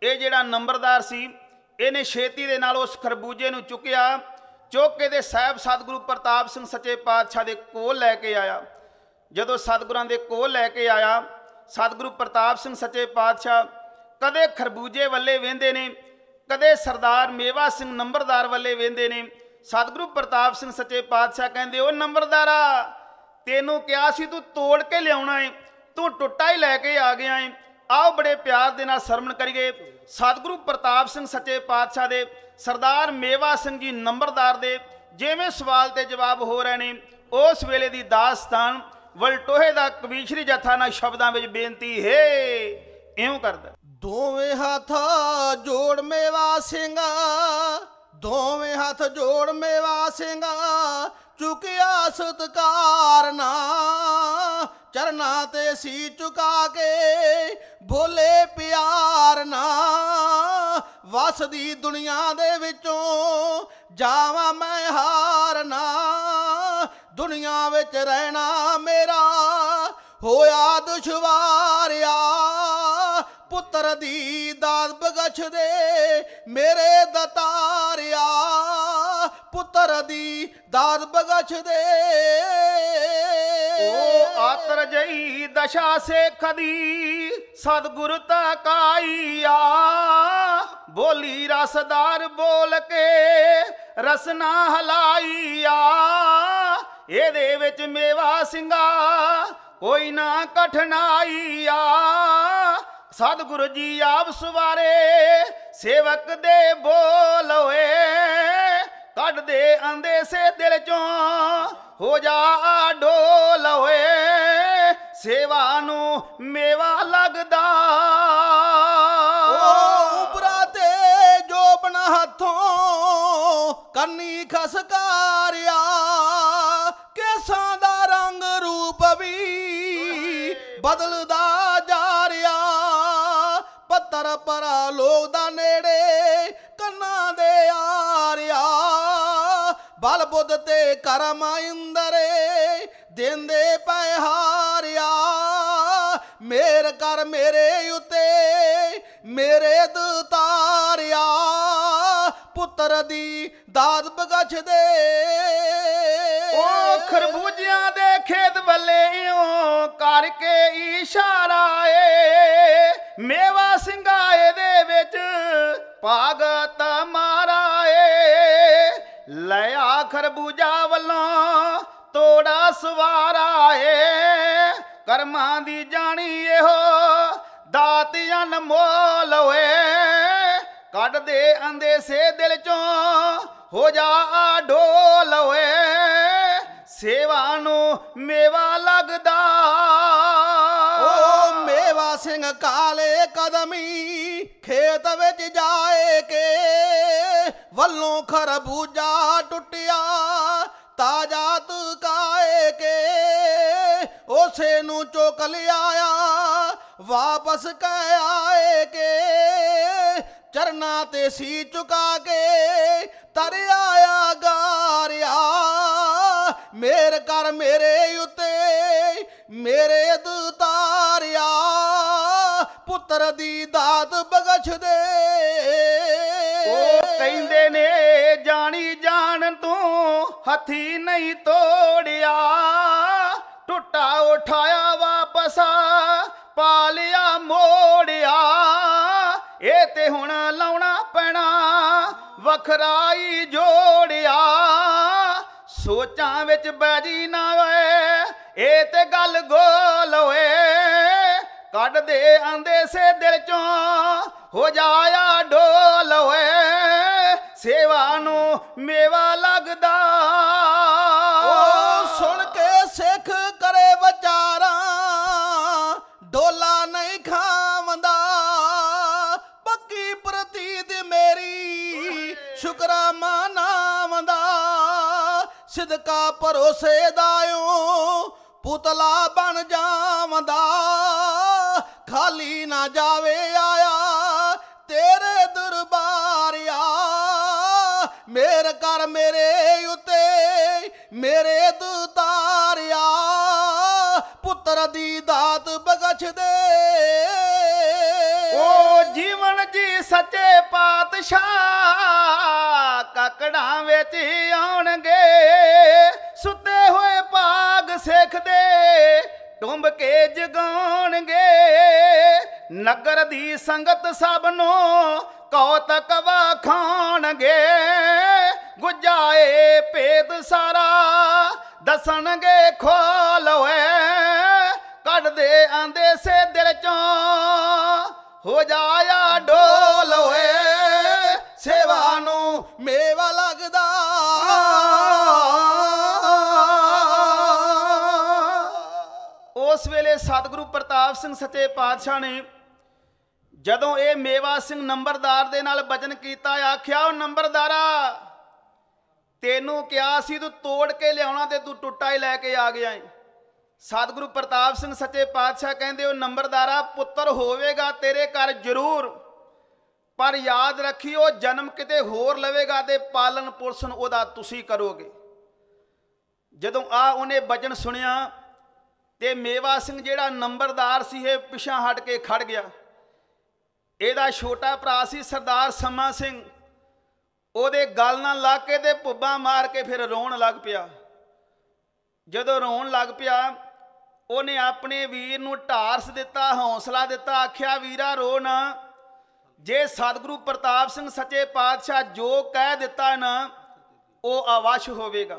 ਇਹ ਜਿਹੜਾ ਨੰਬਰਦਾਰ ਸੀ ਇਹਨੇ ਛੇਤੀ ਦੇ ਨਾਲ ਉਸ ਖਰਬੂਜੇ ਨੂੰ ਚੁੱਕਿਆ, ਚੁੱਕ ਕੇ ਤੇ ਸਾਹਿਬ ਸਤਿਗੁਰੂ ਪ੍ਰਤਾਪ ਸਿੰਘ ਸੱਚੇ ਪਾਤਸ਼ਾਹ ਦੇ ਕੋਲ ਲੈ ਕੇ ਆਇਆ। ਜਦੋਂ ਸਤਿਗੁਰਾਂ ਦੇ ਕੋਲ ਲੈ ਕੇ ਆਇਆ, ਸਤਿਗੁਰੂ ਪ੍ਰਤਾਪ ਸਿੰਘ ਸੱਚੇ ਪਾਤਸ਼ਾਹ ਕਦੇ ਖਰਬੂਜੇ ਵੱਲੇ ਵੇਂਦੇ ਨੇ, ਕਦੇ ਸਰਦਾਰ ਮੇਵਾ ਸਿੰਘ ਨੰਬਰਦਾਰ ਵੱਲੇ ਵੇਂਦੇ ਨੇ। ਸਤਿਗੁਰੂ ਪ੍ਰਤਾਪ ਸਿੰਘ ਸੱਚੇ ਪਾਤਸ਼ਾਹ ਕਹਿੰਦੇ, ਉਹ ਨੰਬਰਦਾਰਾ, ਤੈਨੂੰ ਕਿਹਾ ਸੀ ਤੂੰ ਤੋੜ ਕੇ ਲਿਆਉਣਾ ਏ, ਤੂੰ ਟੁੱਟਾ ਹੀ ਲੈ ਕੇ ਆ ਗਿਆ ਏ। ਆਓ ਬੜੇ ਪਿਆਰ ਦੇ ਨਾਲ ਸਰਵਣ ਕਰੀਏ ਸਤਿਗੁਰੂ ਪ੍ਰਤਾਪ ਸਿੰਘ ਸੱਚੇ ਪਾਤਸ਼ਾਹ ਦੇ, ਸਰਦਾਰ ਮੇਵਾ ਸਿੰਘ ਜੀ ਨੰਬਰਦਾਰ ਦੇ ਜਿਵੇਂ ਸਵਾਲ ਤੇ ਜਵਾਬ ਹੋ ਰਹੇ ਨੇ, ਉਸ ਵੇਲੇ ਦੀ ਦਾਸਤਾਨ ਵਲਟੋਹੇ ਦਾ ਕਵੀਸ਼ਰੀ ਜਥਾ ਨਾਲ ਸ਼ਬਦਾਂ ਵਿੱਚ ਬੇਨਤੀ ਹੈ, ਇਉਂ ਕਰਦਾ। ਦੋਵੇਂ ਹੱਥ ਜੋੜ ਮੇਵਾ ਸਿੰਘ, ਦੋਵੇਂ ਹੱਥ ਜੋੜ ਮੇਵਾ ਸਿੰਘ, ਚੁੱਕਿਆ ਸਤਿਕਾਰ ਨਾ, ਚਰਨਾਂ ਤੇ ਸੀ ਝੁਕਾ ਕੇ ਬੋਲੇ ਪਿਆਰ ਨਾ, ਵਸਦੀ ਦੁਨੀਆ ਦੇ ਵਿੱਚੋਂ ਜਾਵਾਂ ਮੈਂ ਹਾਰ ਨਾ, ਦੁਨੀਆ ਵਿੱਚ ਰਹਿਣਾ ਮੇਰਾ ਹੋਇਆ ਦੁਸ਼ਵਾਰਿਆ, ਪੁੱਤਰ ਦੀ ਦਾਤ ਬਖਸ਼ਦੇ ਮੇਰੇ ਦਤਾਰਿਆ, ਪੁੱਤਰ ਦੀ ਦਾਤ ਬਖਸ਼ਦੇ। ਉਹ ਆਤਰ ਜਈ ਦਸ਼ਾ ਸੇਖ ਦੀ ਸਤਿਗੁਰ ਤਕਾਈਆ, ਬੋਲੀ ਰਸਦਾਰ ਬੋਲ ਕੇ ਰਸਨਾ ਹਲਾਈਆ, ਇਹਦੇ ਵਿੱਚ ਮੇਵਾ ਸਿੰਘਾ ਕੋਈ ਨਾ ਕਠਨਾਈਆ, ਸਤਿਗੁਰੂ ਜੀ ਆਪ ਸਵਾਰੇ ਸੇਵਕ ਦੇ ਬੋਲ ਹੋਏ, ਕੱਢ ਦੇ ਅੰਦੇਸੇ ਦਿਲ ਚੋਂ ਹੋ ਜਾ ਡੋਲ ਹੋਏ, ਸੇਵਾ ਨੂੰ ਮੇਵਾ ਲੱਗਦਾ। ਉਬਰਾ ਤੇ ਜੋਬਨ ਹੱਥੋਂ ਕੰਨੀ ਖਸਕਾਰਿਆ, ਕੇਸਾਂ ਦਾ ਰੰਗ ਰੂਪ ਵੀ ਬਦਲਦਾ ਜਾ ਰਿਹਾ, ਪੱਤਰ ਪਰਾ ਲੋਕ ਦਾ ਨੇੜੇ ਕੰਨਾਂ ਦੇ ਆ ਰਿਹਾ, ਬਲ ਬੁੱਧ ਤੇ ਕਰਮ ਇੰਦਰੇ ਦਿੰਦੇ ਪੈ ਹਾਰਿਆ, ਮੇਰ ਕਰ ਮੇਰੇ ਉਤੇ ਮੇਰੇ ਦਤਾਰਿਆ, ਪੁੱਤਰ ਦੀ ਦਾਤ ਬਖਸ਼ਦੇ। ਉਹ ਖਰਬੂਜਿਆਂ ਦੇ ਖੇਤ ਵੱਲੇ ਓ ਕਰਕੇ ਇਸ਼ਾਰਾ ਏ, ਮੇਵਾ ਸਿੰਘਾ ਇਹਦੇ ਵਿੱਚ ਭਾਗਤ ਮਾਰਾ ਏ, ਲਿਆ ਖਰਬੂਜਾ ਵੱਲੋਂ ਤੋੜਾ ਸਵਾਰਾ ਏ, ਕਰਮਾਂ ਦੀ ਜਾਣੀ ਇਹੋ ਦਾਤ ਅਨਮੋਲ ਓਏ, ਕੱਢ ਦੇ ਅੰਦੇਸੇ ਦਿਲ ਚੋਂ ਹੋ ਜਾ ਢੋਲ ਓਏ, ਸੇਵਾ ਨੂੰ ਮੇਵਾ ਲੱਗਦਾ। ਓ ਮੇਵਾ ਸਿੰਘ ਕਾਲੇ ਕਦਮੀ ਖੇਤ ਵਿੱਚ ਜਾਏ ਕੇ, ਵੱਲੋਂ ਖਰਬੂਜਾ ਟੁੱਟਿਆ ਤਾਜਾ ਤਕਾਏ ਕੇ, ਉਸੇ ਨੂੰ ਚੁੱਕ ਲਿਆਇਆ ਵਾਪਸ ਕਹਿ ਆਏ ਕੇ, ਚਰਨਾਂ ਤੇ ਸੀ ਝੁਕਾ ਕੇ ਤਰ ਆਇਆ ਗਾਰਿਆ, ਮੇਰ ਕਰ ਮੇਰੇ ਉਤੇ ਮੇਰੇ ਦਤਾਰਿਆ, ਪੁੱਤਰ ਦੀ ਦਾਤ ਬਖਸ਼ਦੇ। ਉਹ ਕਹਿੰਦੇ ਨੇ ਜਾਣੀ ਜਾਣ ਤੂੰ ਹੱਥੀ ਨਹੀਂ ਤੋੜਿਆ, ਟੁੱਟਾ ਉਠਾਇਆ ਵਾਪਸ ਪਾ ਲਿਆ ਮੋੜਿਆ, ਇਹ ਤੇ ਹੁਣ ਲਾਉਣਾ ਪੈਣਾ ਵਖਰਾਈ ਜੋੜਿਆ, ਸੋਚਾਂ ਵਿੱਚ ਬੈਜੀ ਨਾ ਓਏ ਇਹ ਤੇ ਗੱਲ ਗੋਲ ਓਏ, ਕੱਢ ਦੇ ਅੰਦੇਸੇ ਦਿਲ ਚੋਂ ਹੋ ਜਾਇਆ ਢੋਲ ਓਏ, ਸੇਵਾ ਨੂੰ ਮੇਵਾ ਲੱਗਦਾ। ਉਹ ਸੁਣ ਕੇ ਸਿੱਖ ਕਰੇ ਵਿਚਾਰਾਂ ਡੋਲਾ ਨਹੀਂ ਖਾਵੰਦਾ, ਪੱਕੀ ਪ੍ਰਤੀਤ ਮੇਰੀ ਸ਼ੁਕਰਾ ਮਨਾਵੰਦਾ, ਸਿਦਕਾ ਭਰੋਸੇ ਦਾਇਓ ਪੁਤਲਾ ਬਣ ਜਾਵੰਦਾ, ਖਾਲੀ ਨਾ ਜਾਵੇ ਆਇਆ ਤੇਰੇ ਦਰਬਾਰਿਆ, ਮੇਰ ਕਰ ਮੇਰੇ ਉਤੇ ਮੇਰੇ ਦਤਾਰਿਆ, ਪੁੱਤਰ ਦੀ ਦਾਤ ਬਖਸ਼ਦੇ। ਉਹ ਜੀਵਨ ਜੀ ਸੱਚੇ ਪਾਤਸ਼ਾਹ ਕਕੜਾਂ ਵਿੱਚ ਆਉਣਗੇ ਸੁੱਤੇ ਹੋਏ ਭਾਗ ਸਿੱਖ ਦੇ ਟੁੰਬ ਕੇ ਜਗਾਉਣਗੇ ਨਗਰ ਦੀ ਸੰਗਤ ਸਭ ਨੂੰ ਕੌਤਕ ਵਖਾਉਣਗੇ ਗੁਜਾਏ ਭੇਦ ਸਾਰਾ ਦੱਸਣਗੇ ਖੋਲ ਓਏ ਕੱਢਦੇ ਆਂਦੇ ਸੇ ਦਿਲ ਚੋਂ ਹੋ ਜਾਇਆ ਡੋਲ ਓਏ ਸੇਵਾ ਨੂੰ ਮੇਵਾ ਲੱਗਦਾ ਉਸ ਵੇਲੇ ਸਤਿਗੁਰੂ ਪ੍ਰਤਾਪ ਸਿੰਘ ਸੱਚੇ ਪਾਤਸ਼ਾਹ ਨੇ ਜਦੋਂ ਇਹ ਮੇਵਾ ਸਿੰਘ ਨੰਬਰਦਾਰ ਦੇ ਨਾਲ ਬਚਨ ਕੀਤਾ ਆਖਿਆ ਉਹ ਨੰਬਰਦਾਰਾ ਤੈਨੂੰ ਕਿਹਾ ਸੀ ਤੂੰ ਤੋੜ ਕੇ ਲਿਆਉਣਾ ਤੇ ਤੂੰ ਟੁੱਟਾ ਹੀ ਲੈ ਕੇ ਆ ਗਿਆ ਏ ਸਤਿਗੁਰੂ ਪ੍ਰਤਾਪ ਸਿੰਘ ਸੱਚੇ ਪਾਤਸ਼ਾਹ ਕਹਿੰਦੇ ਉਹ ਨੰਬਰਦਾਰਾ ਪੁੱਤਰ ਹੋਵੇਗਾ ਤੇਰੇ ਘਰ ਜ਼ਰੂਰ ਪਰ ਯਾਦ ਰੱਖੀ ਉਹ ਜਨਮ ਕਿਤੇ ਹੋਰ ਲਵੇਗਾ ਤੇ ਪਾਲਣ ਪੋਸ਼ਣ ਉਹਦਾ ਤੁਸੀਂ ਕਰੋਗੇ ਜਦੋਂ ਉਹਨੇ ਬਚਨ ਸੁਣਿਆ ਤੇ ਮੇਵਾ ਸਿੰਘ ਜਿਹੜਾ ਨੰਬਰਦਾਰ ਸੀ ਇਹ ਪਿਛਾਂ ਹਟ ਕੇ ਖੜ ਗਿਆ ਇਹਦਾ ਛੋਟਾ ਭਰਾ ਸੀ ਸਰਦਾਰ ਸਮਾ ਸਿੰਘ ਉਹਦੇ ਗਲ ਨਾਲ ਲਾ ਕੇ ਤੇ ਭੁੱਬਾਂ ਮਾਰ ਕੇ ਫਿਰ ਰੋਣ ਲੱਗ ਪਿਆ ਜਦੋਂ ਰੋਣ ਲੱਗ ਪਿਆ ਉਹਨੇ ਆਪਣੇ ਵੀਰ ਨੂੰ ਢਾਰਸ ਦਿੱਤਾ ਹੌਸਲਾ ਦਿੱਤਾ ਆਖਿਆ ਵੀਰਾ ਰੋ ਨਾ ਜੇ ਸਤਿਗੁਰੂ ਪ੍ਰਤਾਪ ਸਿੰਘ ਸੱਚੇ ਪਾਤਸ਼ਾਹ ਜੋ ਕਹਿ ਦਿੱਤਾ ਨਾ ਉਹ ਅਵਸ਼ ਹੋਵੇਗਾ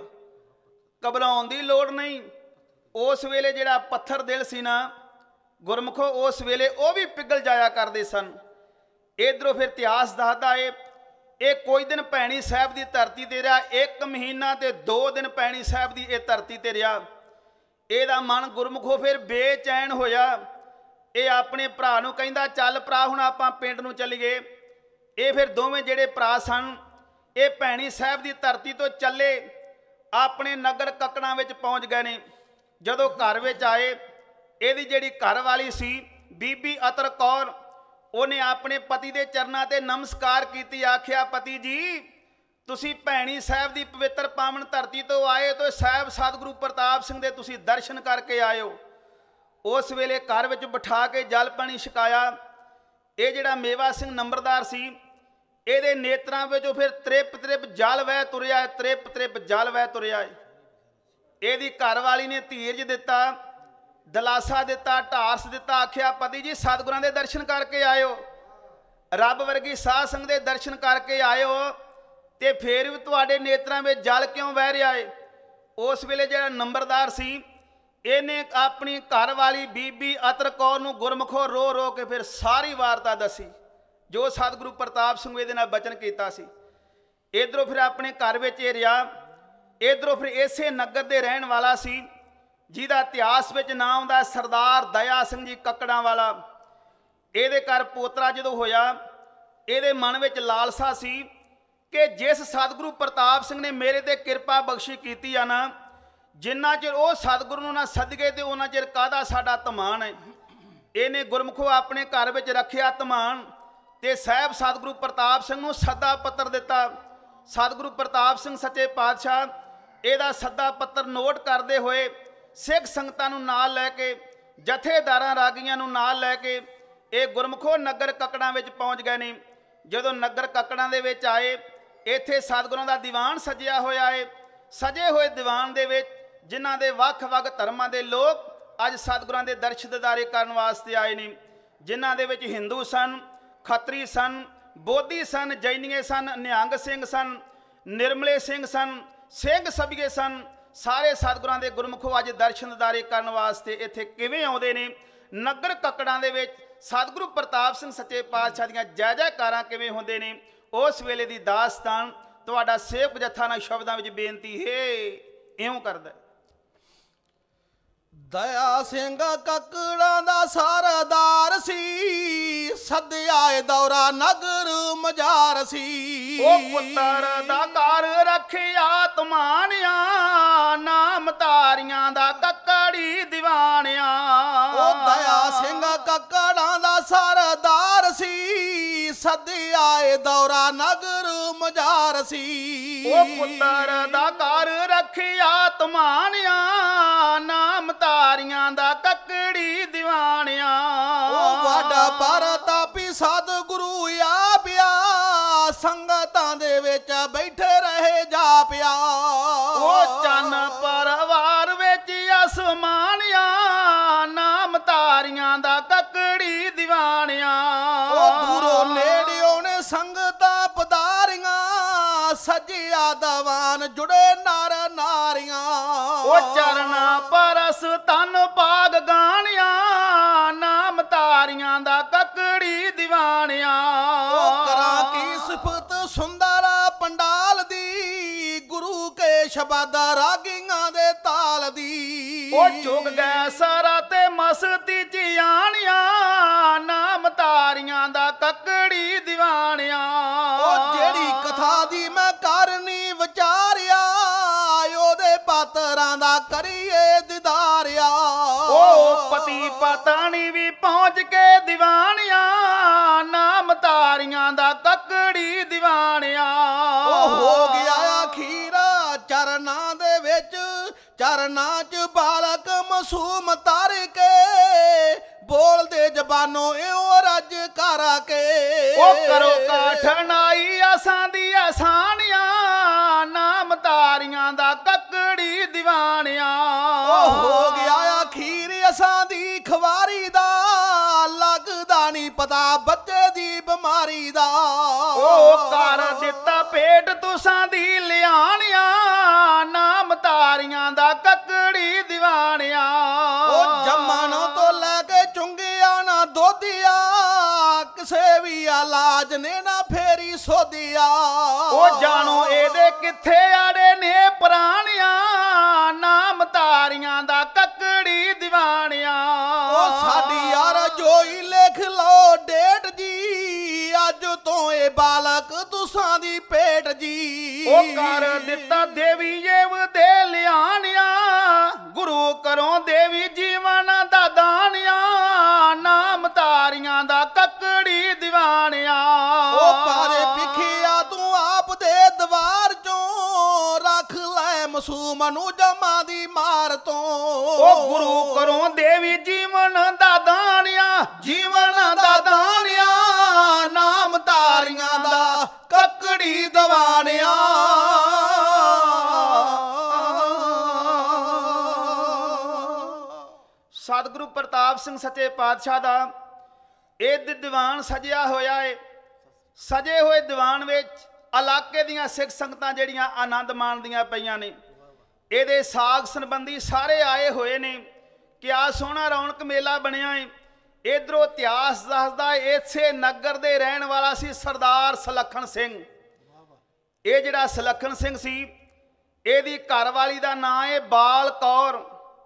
ਘਬਰਾਉਣ ਦੀ ਲੋੜ ਨਹੀਂ ਉਸ ਵੇਲੇ ਜਿਹੜਾ ਪੱਥਰ ਦਿਲ ਸੀ ਨਾ ਗੁਰਮੁਖੋ ਉਸ ਵੇਲੇ ਉਹ ਵੀ ਪਿਘਲ ਜਾਇਆ ਕਰਦੇ ਸਨ ਇਧਰੋਂ ਫਿਰ ਇਤਿਹਾਸ ਦੱਸਦਾ ਇਹ ਕੋਈ ਦਿਨ ਭੈਣੀ ਸਾਹਿਬ ਦੀ ਧਰਤੀ ਤੇ ਰਿਹਾ 1 ਮਹੀਨਾ ਤੇ 2 ਦਿਨ ਭੈਣੀ ਸਾਹਿਬ ਦੀ ਇਹ ਧਰਤੀ ਤੇ ਰਿਹਾ ਇਹਦਾ ਮਨ ਗੁਰਮੁਖੋ ਫਿਰ ਬੇਚੈਨ ਹੋਇਆ ਇਹ ਆਪਣੇ ਭਰਾ ਨੂੰ ਕਹਿੰਦਾ ਚੱਲ ਭਰਾ ਹੁਣ ਆਪਾਂ ਪਿੰਡ ਨੂੰ ਚੱਲੀਏ ਇਹ ਫਿਰ ਦੋਵੇਂ ਜਿਹੜੇ ਭਰਾ ਸਨ ਇਹ ਭੈਣੀ ਸਾਹਿਬ ਦੀ ਧਰਤੀ ਤੋਂ ਚੱਲੇ ਆਪਣੇ ਨਗਰ ਕੱਕੜਾਂ ਵਿੱਚ ਪਹੁੰਚ ਗਏ ਨੇ ਜਦੋਂ ਘਰ ਵਿੱਚ ਆਏ ਇਹਦੀ ਜਿਹੜੀ ਘਰ ਵਾਲੀ ਸੀ ਬੀਬੀ ਅਤਰ ਕੌਰ ਉਹਨੇ ਆਪਣੇ ਪਤੀ ਦੇ ਚਰਨਾਂ ਤੇ ਨਮਸਕਾਰ ਕੀਤੀ ਆਖਿਆ ਪਤੀ ਜੀ ਤੁਸੀਂ ਭੈਣੀ ਸਾਹਿਬ ਦੀ ਪਵਿੱਤਰ ਪਾਵਨ ਧਰਤੀ ਤੋਂ ਆਏ ਤੋਂ ਸਾਹਿਬ ਸਤਿਗੁਰੂ ਪ੍ਰਤਾਪ ਸਿੰਘ ਦੇ ਤੁਸੀਂ ਦਰਸ਼ਨ ਕਰਕੇ ਆਇਓ ਉਸ ਵੇਲੇ ਘਰ ਵਿੱਚ ਬਿਠਾ ਕੇ ਜਲ ਪਾਣੀ ਛਕਾਇਆ ਇਹ ਜਿਹੜਾ ਮੇਵਾ ਸਿੰਘ ਨੰਬਰਦਾਰ ਸੀ ਇਹਦੇ ਨੇਤਰਾਂ ਵਿੱਚੋਂ ਫਿਰ ਤ੍ਰਿਪ ਤ੍ਰਿਪ ਜਲ ਵਹਿ ਤੁਰਿਆ ਤ੍ਰਿਪ ਤ੍ਰਿਪ ਜਲ ਵਹਿ ਤੁਰਿਆ ਇਹਦੀ ਘਰ ਵਾਲੀ ਨੇ ਧੀਰਜ ਦਿੱਤਾ ਦਲਾਸਾ ਦਿੱਤਾ ਢਾਰਸ ਦਿੱਤਾ ਆਖਿਆ ਪਤੀ ਜੀ ਸਤਿਗੁਰਾਂ ਦੇ ਦਰਸ਼ਨ ਕਰਕੇ ਆਇਓ ਰੱਬ ਵਰਗੀ ਸਾਧ ਸੰਗਤ ਦੇ ਦਰਸ਼ਨ ਕਰਕੇ ਆਇਓ ਤੇ ਫੇਰ ਵੀ ਤੁਹਾਡੇ ਨੇਤਰਾਂ ਵਿੱਚ ਜਲ ਕਿਉਂ ਵਹਿ ਰਿਹਾ ਏ ਉਸ ਵੇਲੇ ਜਿਹੜਾ ਨੰਬਰਦਾਰ ਸੀ ਇਹਨੇ ਆਪਣੀ ਘਰ ਵਾਲੀ ਬੀਬੀ ਅਤਰ ਕੌਰ ਨੂੰ ਗੁਰਮੁਖੋਂ ਰੋ ਰੋ ਕੇ ਫਿਰ ਸਾਰੀ ਵਾਰਤਾ ਦੱਸੀ ਜੋ ਸਤਿਗੁਰੂ ਪ੍ਰਤਾਪ ਸਿੰਘ ਇਹਦੇ ਨਾਲ ਬਚਨ ਕੀਤਾ ਸੀ ਇਧਰੋਂ ਫਿਰ ਆਪਣੇ ਘਰ ਵਿੱਚ ਇਹ ਰਿਹਾ ਇਧਰੋਂ ਫਿਰ ਇਸੇ ਨਗਰ ਦੇ ਰਹਿਣ ਵਾਲਾ ਸੀ ਜਿਹਦਾ ਇਤਿਹਾਸ ਵਿੱਚ ਨਾਮ ਆਉਂਦਾ ਸਰਦਾਰ ਦਇਆ ਸਿੰਘ ਜੀ ਕੱਕੜਾਂ ਵਾਲਾ ਇਹਦੇ ਘਰ ਪੋਤਰਾ ਜਦੋਂ ਹੋਇਆ ਇਹਦੇ ਮਨ ਵਿੱਚ ਲਾਲਸਾ ਸੀ ਕਿ ਜਿਸ ਸਤਿਗੁਰੂ ਪ੍ਰਤਾਪ ਸਿੰਘ ਨੇ ਮੇਰੇ ਤੇ ਕਿਰਪਾ ਬਖਸ਼ੀ ਕੀਤੀ ਆ ਨਾ ਜਿੰਨਾ ਚਿਰ ਉਹ ਸਤਿਗੁਰੂ ਨੂੰ ਨਾ ਸਦਕੇ ਤੇ ਉਹਨਾਂ ਚਿਰ ਕਾਹਦਾ ਸਾਡਾ ਧਮਾਨ ਹੈ ਇਹਨੇ ਗੁਰਮੁਖੋ ਆਪਣੇ ਘਰ ਵਿੱਚ ਰੱਖਿਆ ਧਮਾਨ ਤੇ ਸਾਹਿਬ ਸਤਿਗੁਰੂ ਪ੍ਰਤਾਪ ਸਿੰਘ ਨੂੰ ਸੱਦਾ ਪੱਤਰ ਦਿੱਤਾ ਸਤਿਗੁਰੂ ਪ੍ਰਤਾਪ ਸਿੰਘ ਸੱਚੇ ਪਾਤਸ਼ਾਹ ਇਹਦਾ ਸੱਦਾ ਪੱਤਰ ਨੋਟ ਕਰਦੇ ਹੋਏ ਸਿੱਖ ਸੰਗਤਾਂ ਨੂੰ ਨਾਲ ਲੈ ਕੇ ਜਥੇਦਾਰਾਂ ਰਾਗੀਆਂ ਨੂੰ ਨਾਲ ਲੈ ਕੇ ਇਹ ਗੁਰਮੁਖੋ ਨਗਰ ਕੱਕੜਾਂ ਵਿੱਚ ਪਹੁੰਚ ਗਏ ਨੇ ਜਦੋਂ ਨਗਰ ਕੱਕੜਾਂ ਦੇ ਵਿੱਚ ਆਏ ਇੱਥੇ ਸਤਿਗੁਰਾਂ ਦਾ ਦੀਵਾਨ ਸਜਿਆ ਹੋਇਆ ਹੈ ਸਜੇ ਹੋਏ ਦੀਵਾਨ ਦੇ ਵਿੱਚ ਜਿਨ੍ਹਾਂ ਦੇ ਵੱਖ-ਵੱਖ ਧਰਮਾਂ ਦੇ ਲੋਕ ਅੱਜ ਸਤਿਗੁਰਾਂ ਦੇ ਦਰਸ਼ਨ ਦਿਦਾਰੇ ਕਰਨ ਵਾਸਤੇ ਆਏ ਨੇ ਜਿਨ੍ਹਾਂ ਦੇ ਵਿੱਚ ਹਿੰਦੂ ਸਨ ਖੱਤਰੀ ਸਨ ਬੋਧੀ ਸਨ ਜੈਨੀਏ ਸਨ ਨਿਹੰਗ ਸਿੰਘ ਸਨ ਨਿਰਮਲੇ ਸਿੰਘ ਸਨ ਸਿੰਘ ਸਭੀਏ ਸਨ ਸਾਰੇ ਸਤਿਗੁਰਾਂ ਦੇ ਗੁਰਮੁਖੋ ਅੱਜ ਦਰਸ਼ਨ ਦਿਦਾਰੇ ਕਰਨ ਵਾਸਤੇ ਇੱਥੇ ਕਿਵੇਂ ਆਉਂਦੇ ਨੇ ਨਗਰ ਕੱਕੜਾਂ ਦੇ ਵਿੱਚ ਸਤਿਗੁਰੂ ਪ੍ਰਤਾਪ ਸਿੰਘ ਸੱਚੇ ਪਾਤਸ਼ਾਹ ਦੀਆਂ ਜੈ ਜੈਕਾਰਾਂ ਕਿਵੇਂ ਹੁੰਦੇ ਨੇ ਉਸ ਵੇਲੇ ਦੀ ਦਾਸਤਾਨ ਤੁਹਾਡਾ ਸੇਵਕ ਜੱਥਾ ਨਾਲ ਸ਼ਬਦਾਂ ਵਿੱਚ ਬੇਨਤੀ ਹੈ ਇਉਂ ਕਰਦਾ ਦਇਆ ਸਿੰਘ ਕੱਕੜਾਂ ਦਾ ਸਰਦਾਰ ਸੀ ਸੱਦਿਆ ਏ ਦੌਰਾ ਨਗਰ ਮਜਾਰ ਸੀ ਉਹ ਪੁੱਤਰ ਦਾ ਘਰ ਰੱਖਿਆ ਤਮਾਨਿਆਂ ਨਾਮ ਤਾਰੀਆਂ ਦਾ ਕੱਕੜੀ ਦੀਵਾਨਿਆਂ ਉਹ ਦਇਆ ਸਿੰਘ ਕੱਕੜਾਂ ਦਾ ਸਰਦਾਰ ਸੀ ਸੱਦਿਆ ਏ ਦੌਰਾ ਨਗਰ ਮਜਾਰ ਸੀ ਉਹ ਪੁੱਤਰ ਦਾ ਘਰ ਰੱਖਿਆ ਤਮਾਨਿਆਂ ਨਾਮ ਤਾਰੀਆਂ ਦਾ ਕੱਕੜੀ ਦੀਵਾਨਿਆਂ ਉਹ ਵਾਡਾ ਪਰਤਾਪੀ ਸਤਿਗੁਰੂ ਆਪ ਸੰਗਤਾਂ ਦੇ ਵਿੱਚ ਬੈਠੇ ਰਹੇ ਜਾਪਿਆ। ਉਹ ਚੰਨ ਪਰਵਾਰ ਵਿੱਚ ਅਸਮਾਨਿਆ ਨਾਮ ਤਾਰੀਆਂ ਦਾ ਕੱਕੜੀ ਦੀਵਾਨਿਆ। ਉਹ ਦੂਰੋਂ ਨੇੜਿਓਂ ਨੇ ਸੰਗਤਾਂ ਪਧਾਰੀਆਂ ਸਜਿਆ ਦੀਵਾਨ ਜੁੜੇ ਨਰ ਨਾਰੀਆਂ। ਉਹ ਚਰਨਾ ਪਰਸ ਤਨ ਪਾਗ ਗਾਣਿਆ ਨਾਮ ਤਾਰੀਆਂ ਦਾ ਕੱਕੜੀ ਦੀਵਾਨਿਆ। ਉਹ ਕਰਾਂ ਕੀ ਸਿਫਤ ਸੁੰਦਰ ਪੰਡਾਲ ਦੀ ਗੁਰੂ ਕੇ ਸ਼ਬਦ ਰਾਗੀਆਂ ਦੇ ਤਾਲ ਦੀ। ਉਹ ਚੁਗ ਗਏ ਸਾਰਾ ਤੇ ਮਸਤੀ ਚ ਆਣਿਆ ਨਾਮ ਤਾਰੀਆਂ ਦਾ ਕੱਕੜੀ ਦੀਵਾਨਿਆ। ਉਹ ਜਿਹੜੀ ਕਥਾ ਦੀ ਮੈਂ ਕਰਨੀ ਵਿਚਾਰਿਆ ਉਹਦੇ ਪਾਤਰਾਂ ਦਾ ਕਰੀਏ ਦਿਦਾਰਿਆ। ਉਹ ਪਤੀ ਪਤਨੀ ਵੀ ਪਹੁੰਚ ਕੇ ਦੀਵਾਨਿਆ ਨਾਮ ਤਾਰੀਆਂ ਦਾ ਕੱਕੜੀ ਦੀਵਾਨਿਆ। ਉਹ ਹੋ ਗਿਆ ਅਖੀਰ ਚਰਨਾਂ ਦੇ ਵਿੱਚ ਚਰਨਾਂ 'ਚ ਬਾਲਕ ਮਾਸੂਮ ਤਰ ਕੇ ਬੋਲਦੇ ਜ਼ਬਾਨੋਂ ਇਉਂ ਰੱਜ ਕਰ ਕੇ। ਉਹ ਕਰੋ ਕਠਨਾਈ ਆਸਾਂ ਦੀ ਆਸਾਨੀਆਂ ਨਾਮ ਤਾਰੀਆਂ ਦਾ ਕੱਕੜੀ ਦੀਵਾਨਿਆ। ਉਹ ਹੋ ਗਿਆ ਅਖੀਰ ਅਸਾਂ ਦੀ ਖਵਾਰੀ ਦਾ ਲੱਗਦਾ ਨਹੀਂ ਪਤਾ ਬੱਚੇ ਦੀ ਬਿਮਾਰੀ ਦਾ। ਉਹ ਕਰ ਦਿੱਤਾ ਪੇਟ ਤੁਸਾਂ ਦੀ ਲਿਆਣਿਆ ਨਾਮ ਤਾਰੀਆਂ ਦਾ ਕੱਕੜੀ ਦੀਵਾਨਿਆ। ਉਹ ਜੰਮਣ ਤੋਂ ਲੈ ਕੇ ਚੁੰਗਿਆ ਨਾ ਦੋਧਿਆ ਕਿਸੇ ਵੀ ਇਲਾਜ ਨੇ ਨਾ ਫੇਰੀ ਸੋਧਿਆ। ਉਹ ਜਾਣੋ ਇਹਦੇ ਕਿੱਥੇ ਆੜੇ ਨੇ ਪ੍ਰਾਣਿਆ ਨਾਮ ਤਾਰੀਆਂ ਦਾ ਕੱਕੜੀ ਦੀਵਾਨਿਆ। ਉਹ ਸਾਡੀ ਯਾਰ ਜੋਈ ਲਿਖ ਲਓ ਡੇਟ ਜੀ ਅੱਜ ਤੋਂ ਇਹ ਬਾਲਕ ਤੁਸਾਂ ਦੀ ਪੇਟ ਜੀ। ਉਹ ਕਰ ਦਿੱਤਾ ਦੇਵੀ ਜੇਵ ਦੇ ਲਿਆਣਿਆ ਗੁਰੂ ਕਰੋ ਦੇਵੀ ਜੀਵਨ ਦਾ ਦਾਨਿਆ ਨਾਮ ਤਾਰੀਆਂ ਦਾ ਕੱਕੜੀ ਦੀਵਾਨਿਆ। ਉਹ ਪਾਰੇ ਪਿਖਿਆ ਤੂੰ ਆਪ ਦੇ ਦਵਾਰ ਚੋਂ ਰੱਖ ਲੈ ਮਾਸੂਮ ਨੂੰ ਜਮਾ ਦੀ ਮਾਰ ਤੋਂ। ਉਹ ਗੁਰੂ ਕਰੋ ਦੇਵੀ ਜੀਵਨ ਦਾ ਦਾਨਿਆ ਜੀਵਨ ਦਾ ਦਾਨਿਆ ਨਾਮ ਤਾਰੀਆਂ ਦਾ ਕੱਕੜੀ ਦੀਵਾਨਿਆ। ਸਤਿਗੁਰੂ ਪ੍ਰਤਾਪ ਸਿੰਘ ਸੱਚੇ ਪਾਤਸ਼ਾਹ ਦਾ ਇਹ ਦੀਵਾਨ ਸਜਿਆ ਹੋਇਆ ਏ। ਸਜੇ ਹੋਏ ਦੀਵਾਨ ਵਿੱਚ ਇਲਾਕੇ ਦੀਆਂ ਸਿੱਖ ਸੰਗਤਾਂ ਜਿਹੜੀਆਂ ਆਨੰਦ ਮਾਣਦੀਆਂ ਪਈਆਂ ਨੇ। ਇਹਦੇ ਸਾਗ ਸੰਬੰਧੀ ਸਾਰੇ ਆਏ ਹੋਏ ਨੇ। ਕਿਆ ਸੋਹਣਾ ਰੌਣਕ ਮੇਲਾ ਬਣਿਆ ਏ। ਇਧਰੋਂ ਇਤਿਹਾਸ ਦੱਸਦਾ ਇਸੇ ਨਗਰ ਦੇ ਰਹਿਣ ਵਾਲਾ ਸੀ ਸਰਦਾਰ ਸੁਲੱਖਣ ਸਿੰਘ। ਇਹ ਜਿਹੜਾ ਸੁਲੱਖਣ ਸਿੰਘ ਸੀ ਇਹਦੀ ਘਰਵਾਲੀ ਦਾ ਨਾਂ ਹੈ ਬਾਲ ਕੌਰ।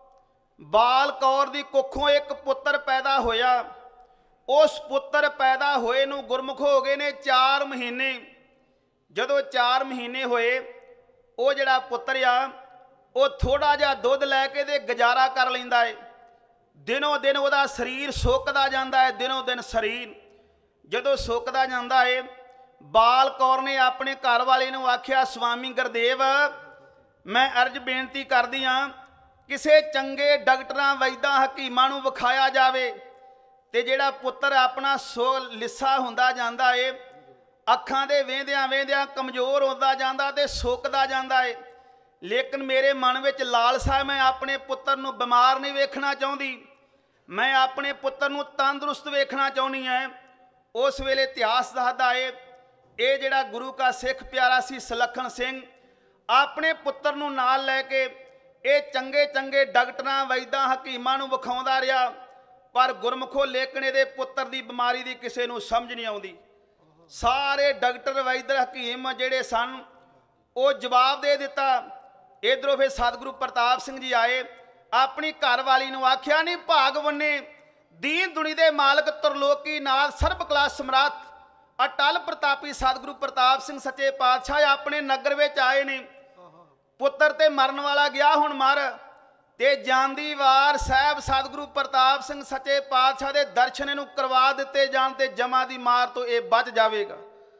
ਬਾਲ ਕੌਰ ਦੀ ਕੁੱਖੋਂ ਇੱਕ ਪੁੱਤਰ ਪੈਦਾ ਹੋਇਆ। ਉਸ ਪੁੱਤਰ ਪੈਦਾ ਹੋਏ ਨੂੰ ਗੁਰਮੁਖ ਹੋ ਗਏ ਨੇ 4 ਮਹੀਨੇ। ਜਦੋਂ 4 ਮਹੀਨੇ ਹੋਏ ਉਹ ਜਿਹੜਾ ਪੁੱਤਰ ਆ ਉਹ ਥੋੜਾ ਜਿਹਾ ਦੁੱਧ ਲੈ ਕੇ ਤੇ ਗੁਜ਼ਾਰਾ ਕਰ ਲੈਂਦਾ ਏ। ਦਿਨੋਂ ਦਿਨ ਉਹਦਾ ਸਰੀਰ ਸੁੱਕਦਾ ਜਾਂਦਾ ਹੈ। ਦਿਨੋਂ ਦਿਨ ਸਰੀਰ ਜਦੋਂ ਸੁੱਕਦਾ ਜਾਂਦਾ ਏ ਬਾਲ ਕੌਰ ਨੇ ਆਪਣੇ ਘਰ ਵਾਲੇ ਨੂੰ ਆਖਿਆ ਸਵਾਮੀ ਗੁਰਦੇਵ ਮੈਂ ਅਰਜ਼ ਬੇਨਤੀ ਕਰਦੀ ਹਾਂ ਕਿਸੇ ਚੰਗੇ ਡਾਕਟਰਾਂ ਵੈਦਾਂ ਹਕੀਮਾਂ ਨੂੰ ਵਿਖਾਇਆ ਜਾਵੇ। ਤੇ ਜਿਹੜਾ ਪੁੱਤਰ ਆਪਣਾ ਸੋ ਲਿੱਸਾ ਹੁੰਦਾ ਜਾਂਦਾ ਏ ਅੱਖਾਂ ਦੇ ਵੇਂਦਿਆਂ ਵੇਂਦਿਆਂ ਕਮਜ਼ੋਰ ਹੁੰਦਾ ਜਾਂਦਾ ਤੇ ਸੁੱਕਦਾ ਜਾਂਦਾ ਏ। ਲੇਕਿਨ ਮੇਰੇ ਮਨ ਵਿੱਚ ਲਾਲਸਾ ਮੈਂ ਆਪਣੇ ਪੁੱਤਰ ਨੂੰ ਬਿਮਾਰ ਨਹੀਂ ਵੇਖਣਾ ਚਾਹੁੰਦੀ। ਮੈਂ ਆਪਣੇ ਪੁੱਤਰ ਨੂੰ ਤੰਦਰੁਸਤ ਵੇਖਣਾ ਚਾਹੁੰਦੀ ਹਾਂ। ਉਸ ਵੇਲੇ ਇਤਿਹਾਸ ਦੱਸਦਾ ਏ ਇਹ ਜਿਹੜਾ ਗੁਰੂ ਕਾ ਸਿੱਖ ਪਿਆਰਾ ਸੀ ਸੁਲੱਖਣ ਸਿੰਘ ਆਪਣੇ ਪੁੱਤਰ ਨੂੰ ਨਾਲ ਲੈ ਕੇ ਇਹ ਚੰਗੇ ਚੰਗੇ ਡਾਕਟਰਾਂ ਵੈਦਾਂ ਹਕੀਮਾਂ ਨੂੰ ਵਿਖਾਉਂਦਾ ਰਿਹਾ। ਪਰ ਗੁਰਮੁਖੋ ਲੇਕਿਨ ਇਹਦੇ ਪੁੱਤਰ ਦੀ ਬਿਮਾਰੀ ਦੀ ਕਿਸੇ ਨੂੰ ਸਮਝ ਨਹੀਂ ਆਉਂਦੀ। ਸਾਰੇ ਡਾਕਟਰ ਵੈਦ ਹਕੀਮ ਜਿਹੜੇ ਸਨ ਉਹ ਜਵਾਬ ਦੇ ਦਿੱਤਾ। ਇਧਰੋਂ ਫਿਰ ਸਤਿਗੁਰੂ ਪ੍ਰਤਾਪ ਸਿੰਘ ਜੀ ਆਏ ਆਪਣੀ ਘਰਵਾਲੀ ਨੂੰ ਆਖਿਆ ਨਹੀਂ ਭਾਗ ਵੰਨੇ ਦੀਨ ਦੁਨੀ ਦੇ ਮਾਲਕ ਤਰਲੋਕੀ ਨਾਥ ਸਰਬ ਕਲਾ ਸਮਰਾਟ ਅਟਲ ਪ੍ਰਤਾਪੀ ਸਤਿਗੁਰੂ ਪ੍ਰਤਾਪ ਸਿੰਘ ਸੱਚੇ ਪਾਤਸ਼ਾਹ ਆਪਣੇ ਨਗਰ ਵਿੱਚ ਆਏ ਨੇ। ਪੁੱਤਰ ਤੇ ਮਰਨ ਵਾਲਾ ਗਿਆ ਹੁਣ ਮਰ ਤੇ ਜਾਂਦੀ ਵਾਰ ਸਾਹਿਬ ਸਤਿਗੁਰੂ ਪ੍ਰਤਾਪ ਸਿੰਘ ਸੱਚੇ ਪਾਤਸ਼ਾਹ ਦੇ ਦਰਸ਼ਨ ਇਹਨੂੰ ਕਰਵਾ ਦਿੱਤੇ ਜਾਣ ਤੇ ਜਮਾ ਦੀ ਮਾਰ ਤੋਂ ਇਹ ਬਚ ਜਾਵੇਗਾ।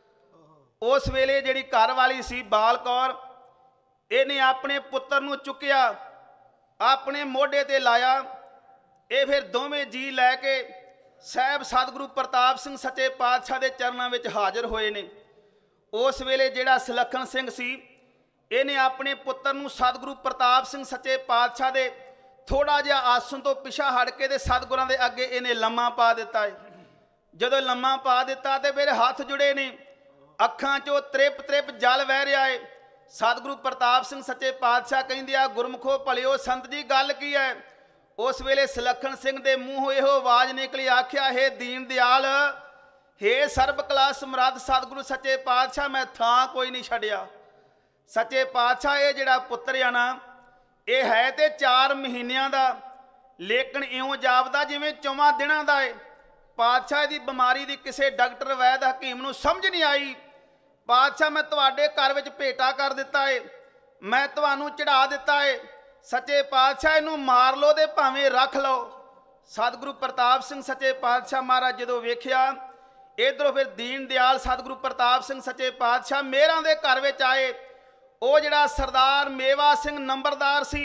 ਉਸ ਵੇਲੇ ਜਿਹੜੀ ਘਰ ਵਾਲੀ ਸੀ ਬਾਲ ਕੌਰ ਇਹਨੇ ਆਪਣੇ ਪੁੱਤਰ ਨੂੰ ਚੁੱਕਿਆ ਆਪਣੇ ਮੋਢੇ ਤੇ ਲਾਇਆ। ਇਹ ਫਿਰ ਦੋਵੇਂ ਜੀ ਲੈ ਕੇ ਸਾਹਿਬ ਸਤਿਗੁਰੂ ਪ੍ਰਤਾਪ ਸਿੰਘ ਸੱਚੇ ਪਾਤਸ਼ਾਹ ਦੇ ਚਰਨਾਂ ਵਿੱਚ ਹਾਜ਼ਰ ਹੋਏ ਨੇ। ਉਸ ਵੇਲੇ ਜਿਹੜਾ ਸੁਲੱਖਣ ਸਿੰਘ ਸੀ ਇਹਨੇ ਆਪਣੇ ਪੁੱਤਰ ਨੂੰ ਸਤਿਗੁਰੂ ਪ੍ਰਤਾਪ ਸਿੰਘ ਸੱਚੇ ਪਾਤਸ਼ਾਹ ਦੇ ਥੋੜਾ ਜਿਹਾ ਆਸਣ ਤੋਂ ਪਿਛਾ ਹਟ ਕੇ ਤੇ ਸਤਿਗੁਰਾਂ ਦੇ ਅੱਗੇ ਇਹਨੇ ਲੰਮਾ ਪਾ ਦਿੱਤਾ ਹੈ। ਜਦੋਂ ਲੰਮਾ ਪਾ ਦਿੱਤਾ ਤੇ ਮੇਰੇ ਹੱਥ ਜੁੜੇ ਨੇ, ਅੱਖਾਂ 'ਚੋਂ ਤ੍ਰਿਪ ਤ੍ਰਿਪ ਜਲ ਵਹਿ ਰਿਹਾ ਹੈ। ਸਤਿਗੁਰੂ ਪ੍ਰਤਾਪ ਸਿੰਘ ਸੱਚੇ ਪਾਤਸ਼ਾਹ ਕਹਿੰਦੇ ਆ, ਗੁਰਮੁਖੋ ਭਲਿਓ ਸੰਤ ਜੀ ਗੱਲ ਕੀ ਹੈ? ਉਸ ਵੇਲੇ ਸੁਲੱਖਣ ਸਿੰਘ ਦੇ ਮੂੰਹੋਂ ਇਹੋ ਆਵਾਜ਼ ਨਿਕਲੀ, ਆਖਿਆ, ਹੇ ਦੀਨ ਦਿਆਲ, ਹੇ ਸਰਬ ਕਲਾ ਸਮਰੱਥ ਸਤਿਗੁਰੂ ਸੱਚੇ ਪਾਤਸ਼ਾਹ, ਮੈਂ ਥਾਂ ਕੋਈ ਨਹੀਂ ਛੱਡਿਆ। ਸੱਚੇ ਪਾਤਸ਼ਾਹ ਇਹ ਜਿਹੜਾ ਪੁੱਤਰ ਆ ਨਾ, ਇਹ ਹੈ ਤੇ 4 ਮਹੀਨਿਆਂ ਦਾ, ਲੇਕਿਨ ਇਉਂ ਜਾਪਦਾ ਜਿਵੇਂ 4 ਦਿਨਾਂ ਦਾ ਏ। ਪਾਤਸ਼ਾਹ ਦੀ ਬਿਮਾਰੀ ਦੀ ਕਿਸੇ ਡਾਕਟਰ ਵੈਦ ਹਕੀਮ ਨੂੰ ਸਮਝ ਨਹੀਂ ਆਈ। ਪਾਤਸ਼ਾਹ ਮੈਂ ਤੁਹਾਡੇ ਘਰ ਵਿੱਚ ਭੇਟਾ ਕਰ ਦਿੱਤਾ ਏ, ਮੈਂ ਤੁਹਾਨੂੰ ਚੜਾ ਦਿੱਤਾ ਏ। ਸੱਚੇ ਪਾਤਸ਼ਾਹ ਇਹਨੂੰ ਮਾਰ ਲਓ ਤੇ ਭਾਵੇਂ ਰੱਖ ਲਓ। ਸਤਿਗੁਰੂ ਪ੍ਰਤਾਪ ਸਿੰਘ ਸੱਚੇ ਪਾਤਸ਼ਾਹ ਮਹਾਰਾਜ ਜਦੋਂ ਵੇਖਿਆ, ਇਧਰੋਂ ਫਿਰ ਦੀਨ ਦਿਆਲ ਸਤਿਗੁਰੂ ਪ੍ਰਤਾਪ ਸਿੰਘ ਸੱਚੇ ਪਾਤਸ਼ਾਹ ਮੇਰਾਂ ਦੇ ਘਰ ਵਿੱਚ ਆਏ। ਉਹ ਜਿਹੜਾ ਸਰਦਾਰ ਮੇਵਾ ਸਿੰਘ ਨੰਬਰਦਾਰ ਸੀ,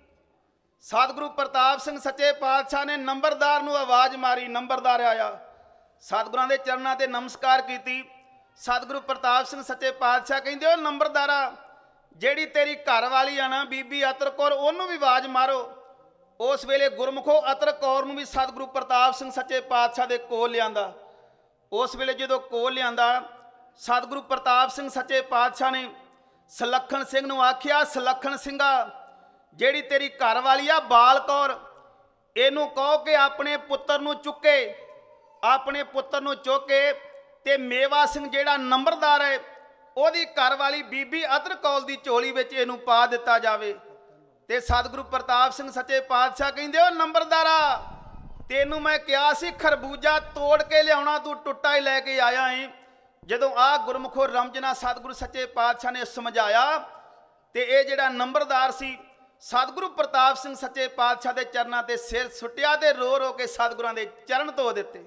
ਸਤਿਗੁਰੂ ਪ੍ਰਤਾਪ ਸਿੰਘ ਸੱਚੇ ਪਾਤਸ਼ਾਹ ਨੇ ਨੰਬਰਦਾਰ ਨੂੰ ਆਵਾਜ਼ ਮਾਰੀ, ਨੰਬਰਦਾਰ ਆਇਆ। ਸਤਿਗੁਰਾਂ ਦੇ ਚਰਨਾਂ ਤੇ ਨਮਸਕਾਰ ਕੀਤੀ। ਸਤਿਗੁਰੂ ਪ੍ਰਤਾਪ ਸਿੰਘ ਸੱਚੇ ਪਾਤਸ਼ਾਹ ਕਹਿੰਦੇ, ਉਹ ਨੰਬਰਦਾਰਾ, ਜਿਹੜੀ ਤੇਰੀ ਘਰ ਵਾਲੀ ਆ ਨਾ ਬੀਬੀ ਅਤਰ ਕੌਰ, ਉਹਨੂੰ ਵੀ ਆਵਾਜ਼ ਮਾਰੋ। ਉਸ ਵੇਲੇ ਗੁਰਮੁਖੋ ਅਤਰ ਕੌਰ ਨੂੰ ਵੀ ਸਤਿਗੁਰੂ ਪ੍ਰਤਾਪ ਸਿੰਘ ਸੱਚੇ ਪਾਤਸ਼ਾਹ ਦੇ ਕੋਲ ਲਿਆਂਦਾ। ਉਸ ਵੇਲੇ ਜਦੋਂ ਕੋਲ ਲਿਆਂਦਾ, ਸਤਿਗੁਰੂ ਪ੍ਰਤਾਪ ਸਿੰਘ ਸੱਚੇ ਪਾਤਸ਼ਾਹ ਨੇ ਸੁਲੱਖਣ ਸਿੰਘ ਨੂੰ ਆਖਿਆ, ਸੁਲੱਖਣ ਸਿੰਘਾ, ਜਿਹੜੀ ਤੇਰੀ ਘਰ ਵਾਲੀ ਆ ਬਾਲ ਕੌਰ, ਇਹਨੂੰ ਕਹੋ ਕਿ ਆਪਣੇ ਪੁੱਤਰ ਨੂੰ ਚੁੱਕੇ, ਆਪਣੇ ਪੁੱਤਰ ਨੂੰ ਚੁੱਕ ਕੇ ਤੇ ਮੇਵਾ ਸਿੰਘ ਜਿਹੜਾ ਨੰਬਰਦਾਰ ਹੈ, ਉਹਦੀ ਘਰ ਵਾਲੀ ਬੀਬੀ ਅਤਰ ਕੌਰ ਦੀ ਝੋਲੀ ਵਿੱਚ ਇਹਨੂੰ ਪਾ ਦਿੱਤਾ ਜਾਵੇ। ਤੇ ਸਤਿਗੁਰੂ ਪ੍ਰਤਾਪ ਸਿੰਘ ਸੱਚੇ ਪਾਤਸ਼ਾਹ ਕਹਿੰਦੇ, ਉਹ ਨੰਬਰਦਾਰਾ, ਤੈਨੂੰ ਮੈਂ ਕਿਹਾ ਸੀ ਖਰਬੂਜਾ ਤੋੜ ਕੇ ਲਿਆਉਣਾ, ਤੂੰ ਟੁੱਟਾ ਹੀ ਲੈ ਕੇ ਆਇਆ ਏ। ਜਦੋਂ ਆ ਗੁਰਮੁਖੋ ਰਮਜਨਾ ਸਤਿਗੁਰੂ ਸੱਚੇ ਪਾਤਸ਼ਾਹ ਨੇ ਸਮਝਾਇਆ ਤੇ ਇਹ ਜਿਹੜਾ ਨੰਬਰਦਾਰ ਸੀ, ਸਤਿਗੁਰੂ ਪ੍ਰਤਾਪ ਸਿੰਘ ਸੱਚੇ ਪਾਤਸ਼ਾਹ ਦੇ ਚਰਨਾਂ ਤੇ ਸਿਰ ਸੁੱਟਿਆ ਤੇ ਰੋ ਰੋ ਕੇ ਸਤਿਗੁਰਾਂ ਦੇ ਚਰਨ ਧੋ ਦਿੱਤੇ।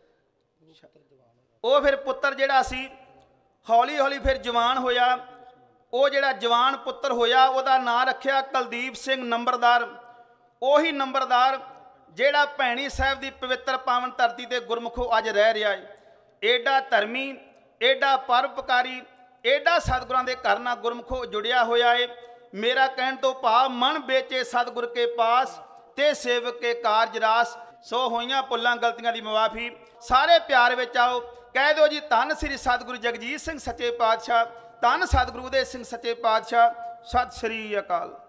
ਉਹ ਫਿਰ ਪੁੱਤਰ ਜਿਹੜਾ ਸੀ ਹੌਲੀ ਹੌਲੀ ਫਿਰ ਜਵਾਨ ਹੋਇਆ। ਉਹ ਜਿਹੜਾ ਜਵਾਨ ਪੁੱਤਰ ਹੋਇਆ, ਉਹਦਾ ਨਾਂ ਰੱਖਿਆ ਕੁਲਦੀਪ ਸਿੰਘ ਨੰਬਰਦਾਰ। ਉਹੀ ਨੰਬਰਦਾਰ ਜਿਹੜਾ ਭੈਣੀ ਸਾਹਿਬ ਦੀ ਪਵਿੱਤਰ ਪਾਵਨ ਧਰਤੀ ਤੇ ਗੁਰਮੁਖੋ ਅੱਜ ਰਹਿ ਰਿਹਾ ਹੈ। ਏਡਾ ਧਰਮੀ, ਏਡਾ ਪਰਉਪਕਾਰੀ, ਏਡਾ ਸਤਿਗੁਰਾਂ ਦੇ ਘਰ ਨਾਲ ਗੁਰਮੁਖੋ ਜੁੜਿਆ ਹੋਇਆ ਹੈ। ਮੇਰਾ ਕਹਿਣ ਤੋਂ ਭਾਵ, ਮਨ ਵੇਚੇ ਸਤਿਗੁਰ ਕੇ ਪਾਸ ਤੇ ਸੇਵਕ ਕੇ ਕਾਰਜ ਰਾਸ। ਸੋ ਹੋਈਆਂ ਭੁੱਲਾਂ ਗਲਤੀਆਂ ਦੀ ਮੁਆਫੀ। ਸਾਰੇ ਪਿਆਰ ਵਿੱਚ ਆਓ, ਕਹਿ ਦਿਓ ਜੀ, ਧੰਨ ਸ੍ਰੀ ਸਤਿਗੁਰੂ ਜਗਜੀਤ ਸਿੰਘ ਸੱਚੇ ਪਾਤਸ਼ਾਹ, ਧੰਨ ਸਤਿਗੁਰੂ ਉਦੇ ਸਿੰਘ ਸੱਚੇ ਪਾਤਸ਼ਾਹ। ਸਤਿ ਸ੍ਰੀ ਅਕਾਲ।